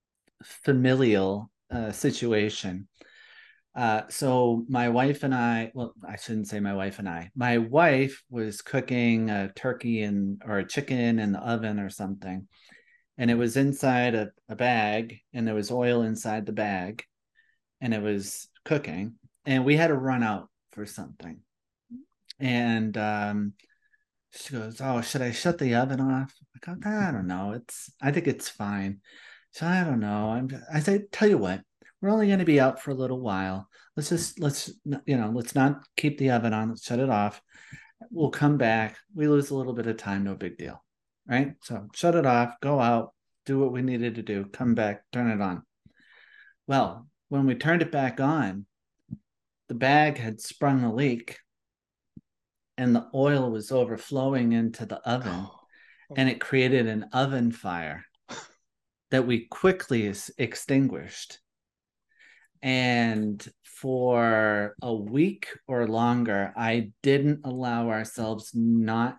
familial uh, situation. Uh, so my wife and I, well, I shouldn't say my wife and I. My wife was cooking a turkey and or a chicken in the oven or something, and it was inside a, a bag, and there was oil inside the bag, and it was cooking, and we had to run out for something. And um, she goes, "Oh, should I shut the oven off?" I go, "I don't know. It's I think it's fine." So I don't know. I'm I say, tell you what, we're only going to be out for a little while. Let's just let's you know, let's not keep the oven on. Let's shut it off. We'll come back. We lose a little bit of time, no big deal. Right? So shut it off, go out, do what we needed to do, come back, turn it on. Well, when we turned it back on, the bag had sprung a leak and the oil was overflowing into the oven oh, and it created an oven fire that we quickly extinguished. And for a week or longer, I didn't allow ourselves not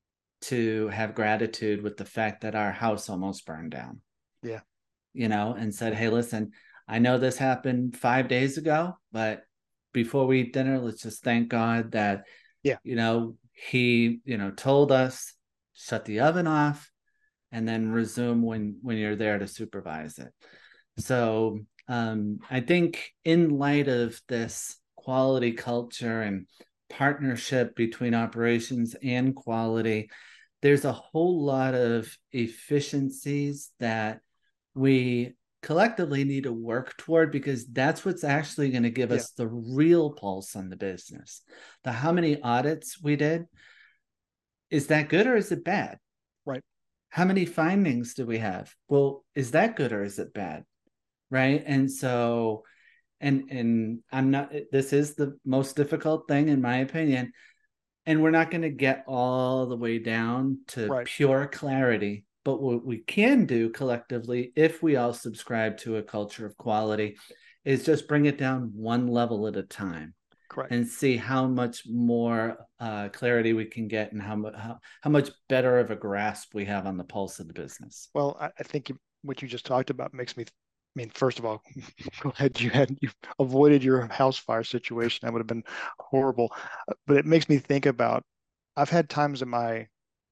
to have gratitude with the fact that our house almost burned down, yeah, you know, and said, "Hey, listen, I know this happened five days ago, but before we eat dinner, let's just thank God that, yeah. you know, he, you know, told us shut the oven off and then resume when when you're there to supervise it." So um, I think in light of this quality culture and partnership between operations and quality, there's a whole lot of efficiencies that we collectively need to work toward, because that's what's actually going to give Yeah, us the real pulse on the business. The how many audits we did, is that good or is it bad? right. How many findings do we have? Well, is that good or is it bad? Right. And so, and and I'm not, this is the most difficult thing in my opinion, and we're not going to get all the way down to Right. pure clarity, but what we can do collectively, if we all subscribe to a culture of quality, is just bring it down one level at a time Correct. and see how much more uh, clarity we can get, and how, how how much better of a grasp we have on the pulse of the business. Well, I, I think you, what you just talked about makes me. I mean, first of all, glad you had you avoided your house fire situation. That would have been horrible. Uh, But it makes me think about. I've had times in my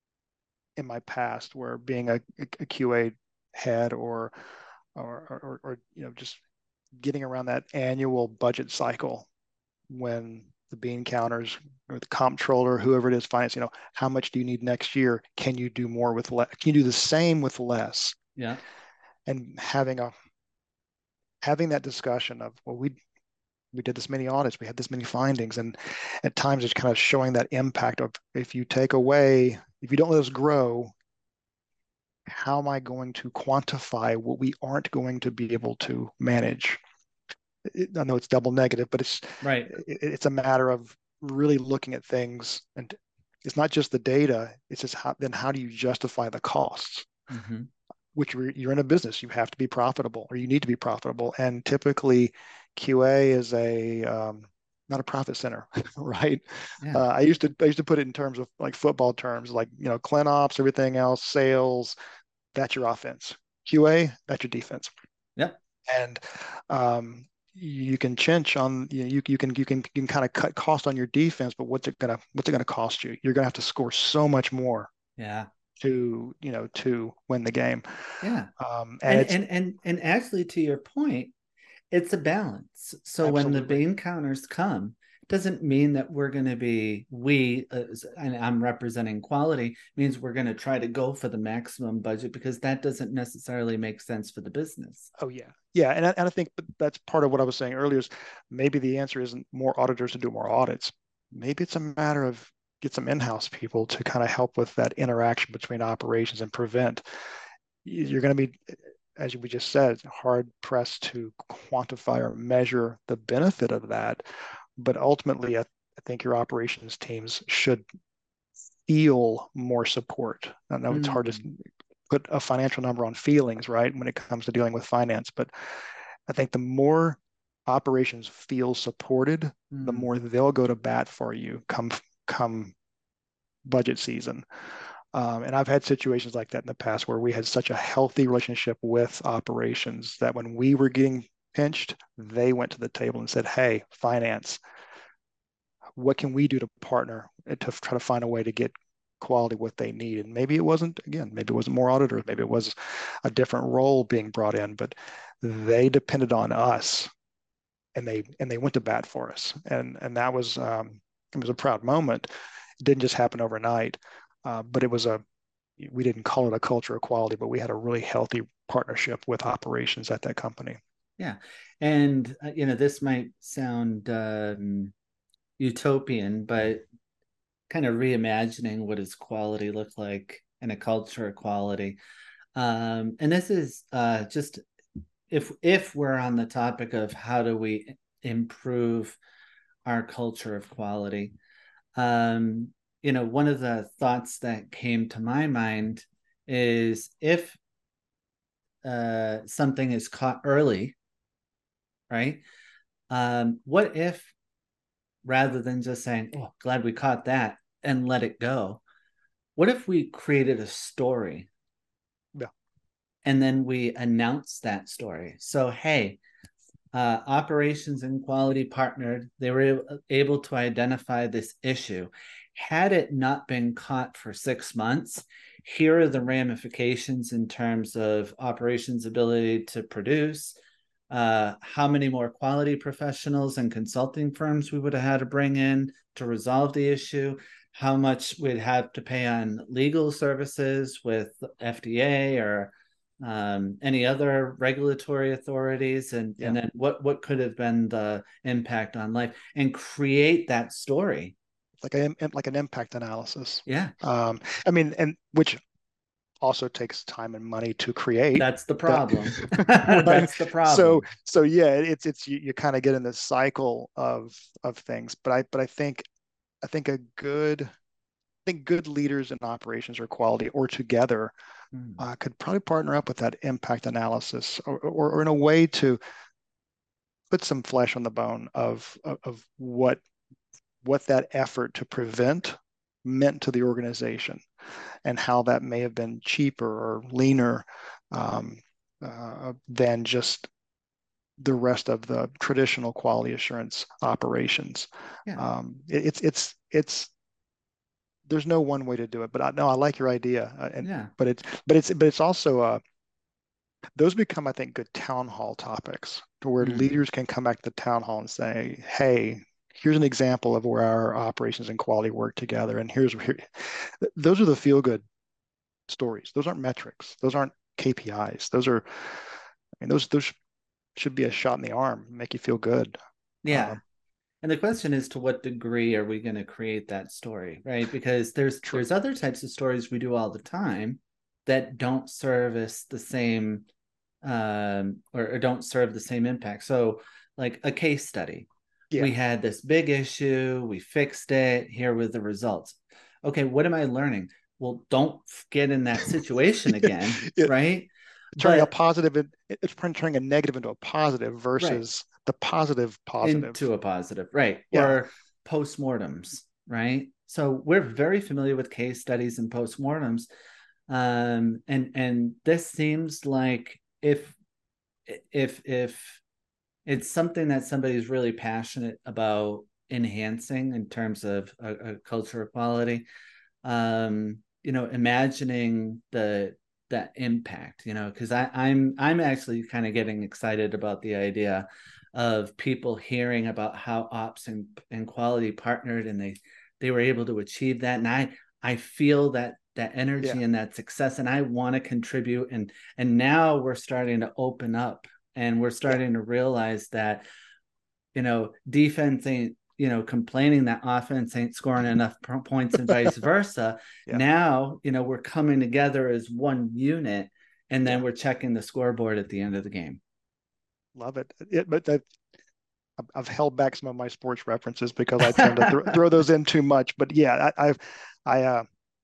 in my past where being a, a Q A head or, or or or you know just getting around that annual budget cycle when the bean counters or the comptroller, whoever it is, finance, you know, how much do you need next year? Can you do more with less? Can you do the same with less? Yeah. And having a having that discussion of, well, we we did this many audits, we had this many findings, and at times it's kind of showing that impact of, if you take away, if you don't let us grow, how am I going to quantify what we aren't going to be able to manage? It, I know it's double negative, but it's Right. it, it's a matter of really looking at things, and it's not just the data. It's just how then how do you justify the costs? Mm-hmm. which you're, you're in a business, you have to be profitable, or you need to be profitable. And typically, Q A is a um, not a profit center, right? Yeah. Uh, I used to I used to put it in terms of like football terms, like you know, clin ops, everything else, sales. That's your offense. Q A, that's your defense. Yep. And um, you can chinch on you, know, you you can you can you can kind of cut cost on your defense, but what's it gonna what's it gonna cost you? You're gonna have to score so much more Yeah. to you know to win the game. Yeah. Um, and And it's and and and actually, to your point, it's a balance. So when the absolutely bean counters come, doesn't mean that we're going to be we uh, and I'm representing quality, means we're going to try to go for the maximum budget, because that doesn't necessarily make sense for the business. oh yeah yeah, and I, and I think that's part of what I was saying earlier is maybe the answer isn't more auditors to do more audits. Maybe it's a matter of get some in-house people to kind of help with that interaction between operations and prevent. You're going to be, as we just said, hard pressed to quantify or measure the benefit of that. But ultimately, I, I think your operations teams should feel more support. I know it's hard to Mm, put a financial number on feelings, right, when it comes to dealing with finance, but I think the more operations feel supported, the mm, more they'll go to bat for you come come budget season. Um, and I've had situations like that in the past where we had such a healthy relationship with operations that when we were getting pinched, they went to the table and said, "Hey, finance, what can we do to partner to try to find a way to get quality what they need?" And maybe it wasn't, again, maybe it wasn't more auditors, maybe it was a different role being brought in, but they depended on us and they and they went to bat for us. And and that was um, it was a proud moment. It didn't just happen overnight, uh, but it was a we didn't call it a culture of quality, but we had a really healthy partnership with operations at that company. yeah. And uh, you know, this might sound um, utopian, but kind of reimagining what does quality look like in a culture of quality. Um, and this is uh, just if if we're on the topic of how do we improve our culture of quality. Um, you know, one of the thoughts that came to my mind is if uh, something is caught early, right? Um, what if rather than just saying, "Oh, glad we caught that," and let it go, what if we created a story Yeah, and then we announce that story? So, hey, uh, operations and quality partnered, they were able to identify this issue. Had it not been caught for six months, here are the ramifications in terms of operations ability to produce, uh, how many more quality professionals and consulting firms we would have had to bring in to resolve the issue, how much we'd have to pay on legal services with F D A or um, any other regulatory authorities, and yeah, and then what what could have been the impact on life, and create that story. like a like an impact analysis. Yeah, Um, I mean, and which also takes time and money to create that's the that, problem. right? That's the So, problem. so yeah, it's it's you, you kind of get in this cycle of of things. But I but I think I think a good I think good leaders in operations or quality or together Mm. uh, could probably partner up with that impact analysis or, or, or in a way to put some flesh on the bone of, of, of what what that effort to prevent meant to the organization and how that may have been cheaper or leaner um, uh, than just the rest of the traditional quality assurance operations. Yeah, Um, it, it's it's it's there's no one way to do it, but I no, I like your idea, uh, and yeah, but it's but it's but it's also uh, those become, I think, good town hall topics to where mm. leaders can come back to the town hall and say, hey, here's an example of where our operations and quality work together. And here's here, those are the feel good stories. Those aren't metrics. Those aren't K P Is. Those are, I mean, those, those should be a shot in the arm, make you feel good. Yeah. Um, And the question is, to what degree are we going to create that story, right? Because there's true. there's other types of stories we do all the time that don't service the same um, or, or don't serve the same impact. So, like a case study, Yeah. we had this big issue, we fixed it. Here were the results. Okay, what am I learning? Well, don't get in that situation again, it, right? turning a But positive, in, it's turning a negative into a positive right, versus the positive positive. into a positive, right? Yeah, Or postmortems, right? So we're very familiar with case studies and postmortems. Um, and and this seems like if if if it's something that somebody's really passionate about enhancing in terms of a, a culture of quality, um, you know, imagining the that impact, you know, because I I'm I'm actually kind of getting excited about the idea of people hearing about how ops and, and quality partnered and they they were able to achieve that. And I I feel that that yeah, energy and that success and I want to contribute and and now we're starting to open up and we're yeah, starting to realize that you know defense ain't you know complaining that offense ain't scoring enough points and vice versa. yeah, Now you know we're coming together as one unit and yeah. then we're checking the scoreboard at the end of the game. Love it. it but that, I've held back some of my sports references because I tend to th- throw those in too much. But yeah, I, I've I uh,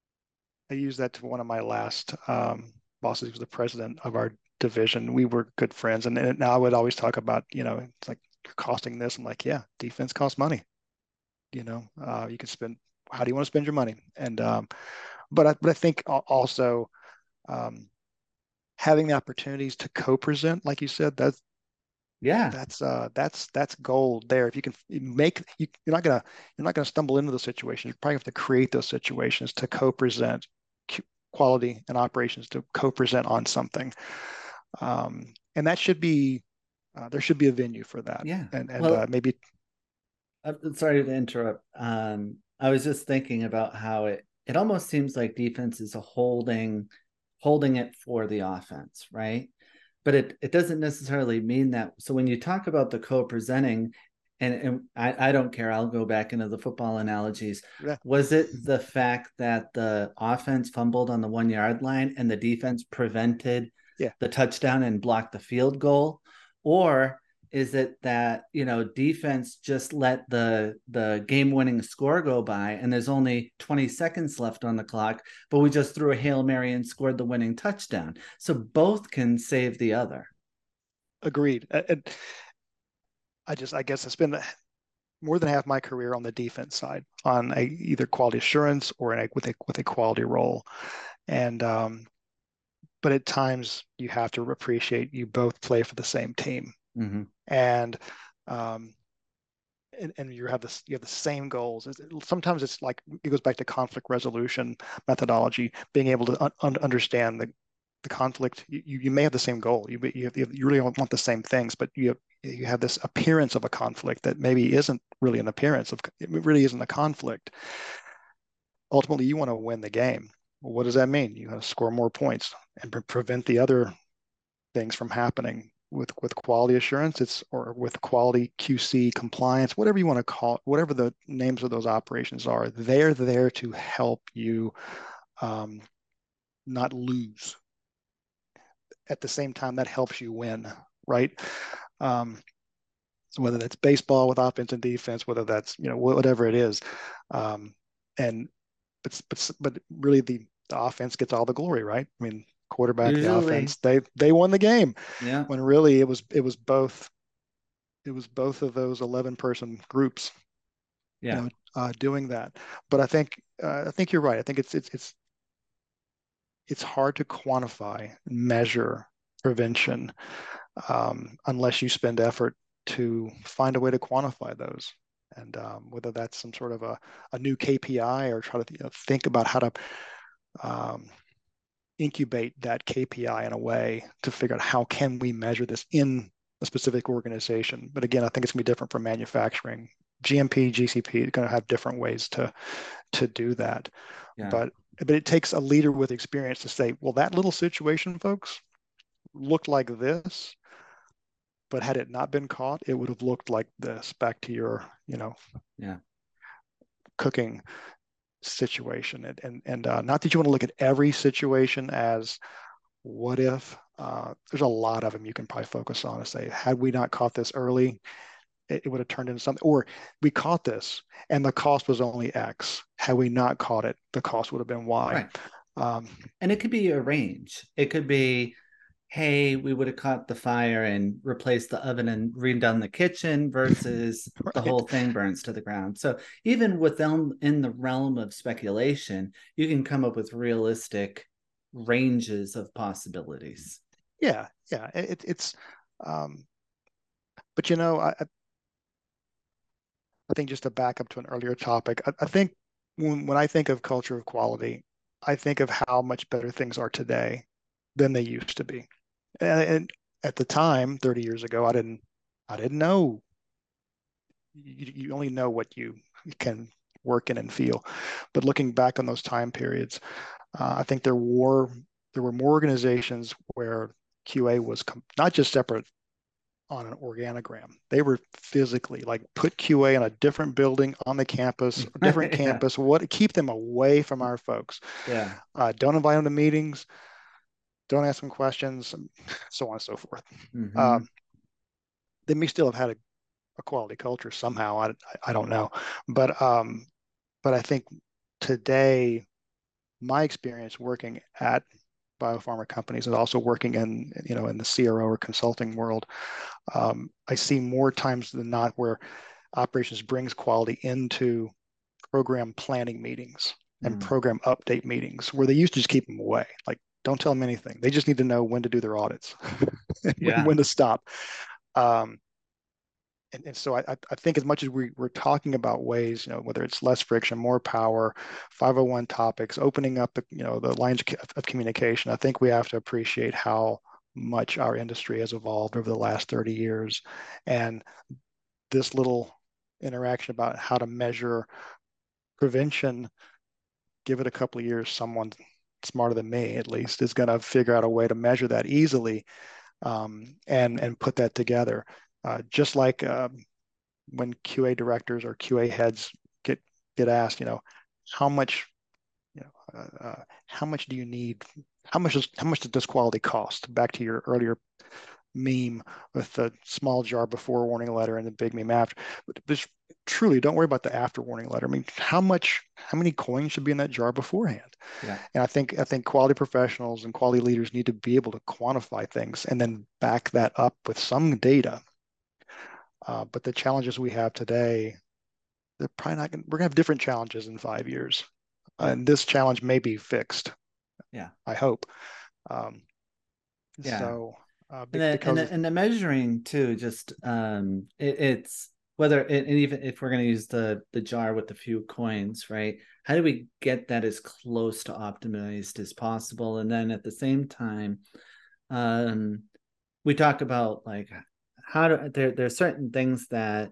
I used that to one of my last um, bosses. He was the president of our division. We were good friends, and, and now I would always talk about, you know, it's like you're costing this. I'm like, yeah, defense costs money. You know, uh, you can spend. How do you want to spend your money? And um, but I, but I think also um, having the opportunities to co-present, like you said, that's Yeah. that's uh that's that's gold there. If you can make you, you're not gonna you're not gonna stumble into those situations. You probably have to create those situations to co-present quality and operations to co-present on something. Um, and that should be uh, there should be a venue for that. Yeah. And and uh, Well, maybe I'm sorry to interrupt. Um, I was just thinking about how it it almost seems like defense is a holding holding it for the offense, right? But it it doesn't necessarily mean that. So when you talk about the co-presenting, and, and I, I don't care, I'll go back into the football analogies. yeah, Was it the fact that the offense fumbled on the one yard line and the defense prevented yeah, the touchdown and blocked the field goal? Or is it that you know defense just let the the game winning score go by and there's only twenty seconds left on the clock but we just threw a hail mary and scored the winning touchdown, so both can save the other. agreed. And I just I guess I spend more than half my career on the defense side, on a, either quality assurance or in a, with a with a quality role. And um, but at times you have to appreciate you both play for the same team, Mm-hmm. and um, and, and you have this you have the same goals. Sometimes it's like it goes back to conflict resolution methodology, being able to un- understand the the conflict. You, you may have the same goal. You you, have, you really want the same things, but you have, you have this appearance of a conflict that maybe isn't really an appearance of it really isn't a conflict. Ultimately, you want to win the game. Well, what does that mean? You have to score more points and pre- prevent the other things from happening with with quality assurance. It's or with quality Q C compliance, whatever you want to call it, whatever the names of those operations are. They're there to help you um, not lose. At the same time, that helps you win, right? Um, so whether that's baseball with offense and defense, whether that's you know whatever it is, um, and but but but really the the offense gets all the glory, right? I mean, quarterback, the Usually. offense, they they won the game Yeah. when really it was it was both it was both of those eleven person groups, you Yeah. know, uh, doing that. But I think uh, I think you're right. I think it's it's it's it's hard to quantify, measure prevention um, unless you spend effort to find a way to quantify those. And um, whether that's some sort of a, a new K P I or try to you know, think about how to um, incubate that K P I in a way to figure out how can we measure this in a specific organization. But again, I think it's going to be different from manufacturing. G M P, G C P is going to have different ways to to do that. Yeah. But but it takes a leader with experience to say, well, that little situation, folks, looked like this, but had it not been caught, it would have looked like this. Back to your, you know, Yeah. cooking situation, and and, and uh, not that you want to look at every situation as what if. Uh, there's a lot of them you can probably focus on and say, had we not caught this early, it, it would have turned into something. Or we caught this and the cost was only X. Had we not caught it, the cost would have been Y. Right. Um, And it could be a range. It could be, hey, we would have caught the fire and replaced the oven and redone the kitchen versus the Right. whole thing burns to the ground. So even within in the realm of speculation, you can come up with realistic ranges of possibilities. Yeah, yeah. It, it's, um, but you know, I, I think just to back up to an earlier topic, I, I think when, when I think of culture of quality, I think of how much better things are today than they used to be. And, and at the time, thirty years ago, I didn't, I didn't know. You, you only know what you can work in and feel. But looking back on those time periods, uh, I think there were there were more organizations where Q A was com- not just separate on an organogram. They were physically like put Q A in a different building on the campus, different Yeah. campus. What keep them away from our folks? Yeah. Uh, don't invite them to meetings. Don't ask them questions, so on and so forth. Mm-hmm. Um, they may still have had a, a quality culture somehow. I, I don't know, but um, but I think today my experience working at biopharma companies and also working in you know in the C R O or consulting world, um, I see more times than not where operations brings quality into program planning meetings and Mm. program update meetings where they used to just keep them away. Like, don't tell them anything. They just need to know when to do their audits and Yeah. when to stop. Um, and, and so I, I think as much as we, we're talking about ways, you know, whether it's less friction, more power, five oh one topics, opening up the, you know, the lines of communication, I think we have to appreciate how much our industry has evolved over the last thirty years. And this little interaction about how to measure prevention, give it a couple of years, someone smarter than me at least is going to figure out a way to measure that easily, um, and and put that together. Uh, just like uh, when Q A directors or Q A heads get get asked, you know, how much, you know, uh, uh, how much do you need? How much is how much does this quality cost? Back to your earlier meme with the small jar before warning letter and the big meme after. But this, truly, don't worry about the after warning letter. I mean, how much, how many coins should be in that jar beforehand? Yeah. And I think I think quality professionals and quality leaders need to be able to quantify things and then back that up with some data. Uh, but the challenges we have today, they're probably not going. We're going to have different challenges in five years, and this challenge may be fixed. Yeah. I hope. Um, Yeah. so uh, And be- the and because the, and the measuring too, just um, it, it's whether it, and even if we're going to use the the jar with the few coins, right? How do we get that as close to optimized as possible? And then at the same time, um, we talk about like how do there there are certain things that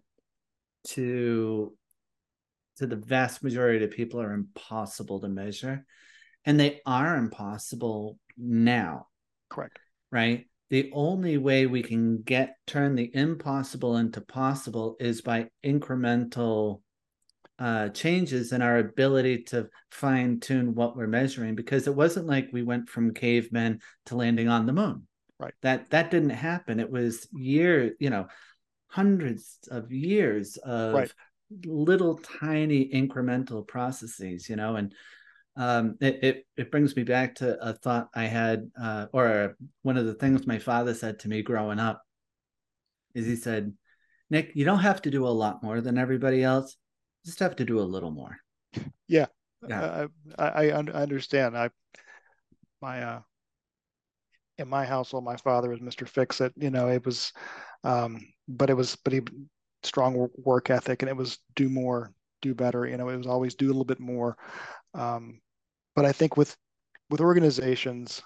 to to the vast majority of people are impossible to measure, and they are impossible now, correct. right? The only way we can get turn the impossible into possible is by incremental uh, changes in our ability to fine tune what we're measuring. Because it wasn't like we went from cavemen to landing on the moon. Right. That that didn't happen. It was years, you know, hundreds of years Right. of little tiny incremental processes, you know, and um, it, it it brings me back to a thought I had, uh, or one of the things my father said to me growing up is he said, "Nick, you don't have to do a lot more than everybody else. You just have to do a little more." Yeah. Yeah, Uh, I, I understand. I my uh in my household, my father was Mister Fix It. You know, it was, um, but it was, but he strong work ethic, and it was do more, do better. You know, it was always do a little bit more. Um, but I think with with organizations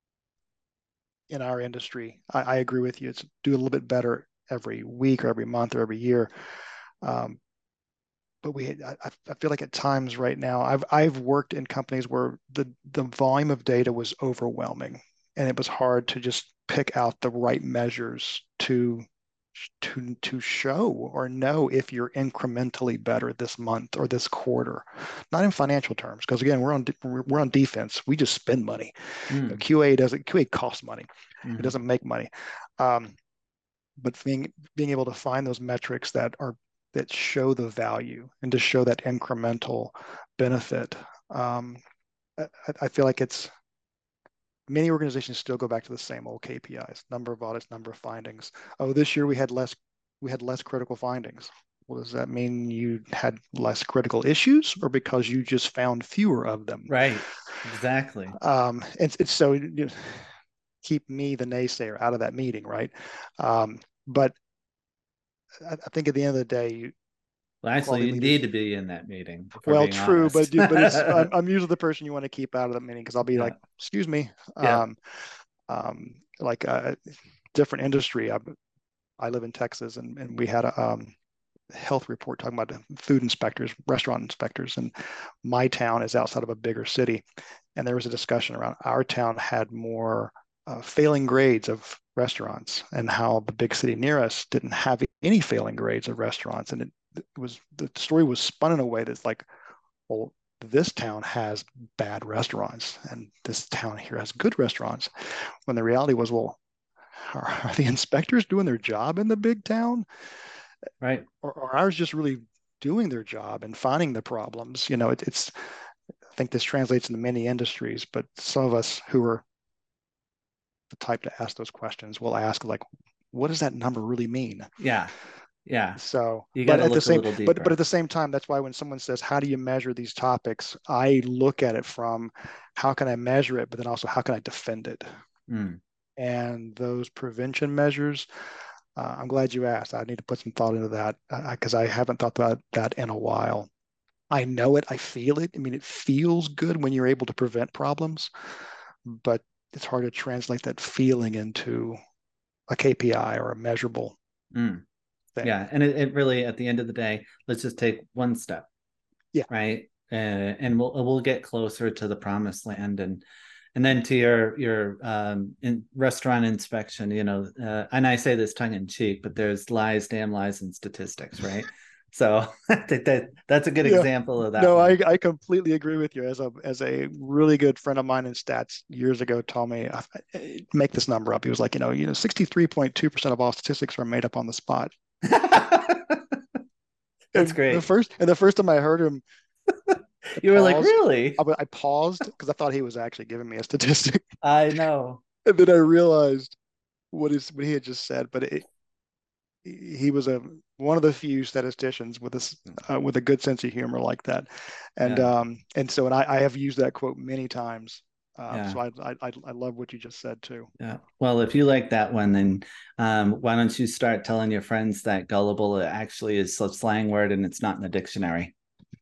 in our industry, I, I agree with you. It's do a little bit better every week or every month or every year. Um, but we, I, I feel like at times right now, I've I've worked in companies where the the volume of data was overwhelming, and it was hard to just pick out the right measures to to to show or know if you're incrementally better this month or this quarter, not in financial terms, because again, we're on we're on defense. We just spend money. You know, mm, Q A doesn't Q A costs money. It mm, doesn't make money. Um, but being being able to find those metrics that are that show the value and to show that incremental benefit, um, I, I feel like it's many organizations still go back to the same old K P Is: number of audits, number of findings. Oh, this year we had less we had less critical findings. Well, does that mean you had less critical issues, or because you just found fewer of them? Right. Exactly. Um, it's it's so you know, keep me, the naysayer, out of that meeting, right? Um, but I, I think at the end of the day, you, well, actually, you leaders, need to be in that meeting. Well, true, honest. but but it's I'm, I'm usually the person you want to keep out of the meeting, because I'll be yeah. like, excuse me, yeah. um, um, like a different industry. I, I live in Texas, and, and we had a um, health report talking about food inspectors, restaurant inspectors, and my town is outside of a bigger city, and there was a discussion around our town had more uh, failing grades of restaurants, and how the big city near us didn't have any failing grades of restaurants, and it, it was the story was spun in a way that's like, well, this town has bad restaurants, and this town here has good restaurants. When the reality was, well, are, are the inspectors doing their job in the big town? Right. Or, or ours just really doing their job and finding the problems? You know, it, it's, I think this translates into many industries, but some of us who are the type to ask those questions will ask, like, what does that number really mean? Yeah. Yeah. So, you got to look the same, a little deeper. But, but at the same time, that's why when someone says, how do you measure these topics? I look at it from, how can I measure it? But then also, how can I defend it? Mm. And those prevention measures, uh, I'm glad you asked. I need to put some thought into that, because uh, I haven't thought about that in a while. I know it. I feel it. I mean, it feels good when you're able to prevent problems, but it's hard to translate that feeling into a K P I or a measurable mm. thing. Yeah. And it, it really, at the end of the day, let's just take one step. Yeah. Right. Uh, and we'll, we'll get closer to the promised land. And, and then to your, your um, in restaurant inspection, you know, uh, and I say this tongue in cheek, but there's lies, damn lies, and statistics, right? So I think that that's a good yeah. example of that. No, I, I completely agree with you. As a as a really good friend of mine in stats years ago told me, make this number up. He was like, you know, you know, sixty-three point two percent of all statistics are made up on the spot. That's and great. The first and the first time I heard him, you were paused, like, really? I, I paused because I thought he was actually giving me a statistic. I know. And then I realized what is what he had just said, but it, he was a one of the few statisticians with a uh, with a good sense of humor like that, and yeah. um and so and I, I have used that quote many times. Uh, yeah. So I, I I love what you just said too. Yeah. Well, if you like that one, then um, why don't you start telling your friends that gullible actually is a slang word and it's not in the dictionary.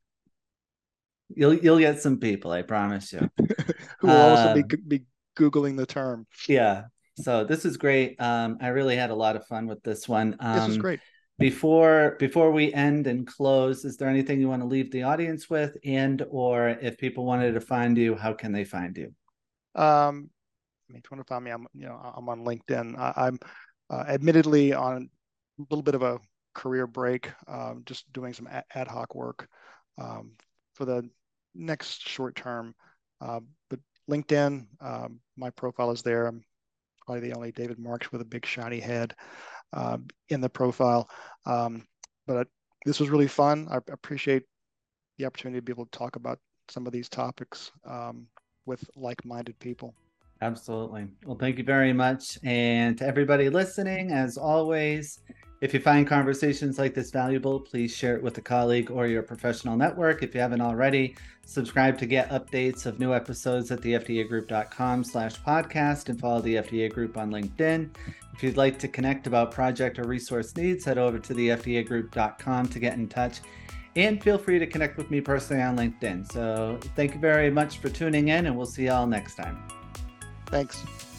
You'll you'll get some people, I promise you. Who will uh, also be be googling the term. Yeah. So this is great. Um, I really had a lot of fun with this one. Um, this is great. Before before we end and close, is there anything you want to leave the audience with? And or if people wanted to find you, how can they find you? Um, I mean, if you want to find me, I'm you know I'm on LinkedIn. I, I'm uh, admittedly on a little bit of a career break, um, just doing some ad hoc work um, for the next short term. Uh, but LinkedIn, um, my profile is there. I'm probably the only David Marks with a big shiny head uh, in the profile. Um, but I, this was really fun. I appreciate the opportunity to be able to talk about some of these topics um, with like-minded people. Absolutely. Well, thank you very much. And to everybody listening, as always, if you find conversations like this valuable, please share it with a colleague or your professional network. If you haven't already, subscribe to get updates of new episodes at the F D A group dot com slash podcast and follow the F D A Group on LinkedIn. If you'd like to connect about project or resource needs, head over to the F D A group dot com to get in touch. And feel free to connect with me personally on LinkedIn. So thank you very much for tuning in, and we'll see y'all next time. Thanks.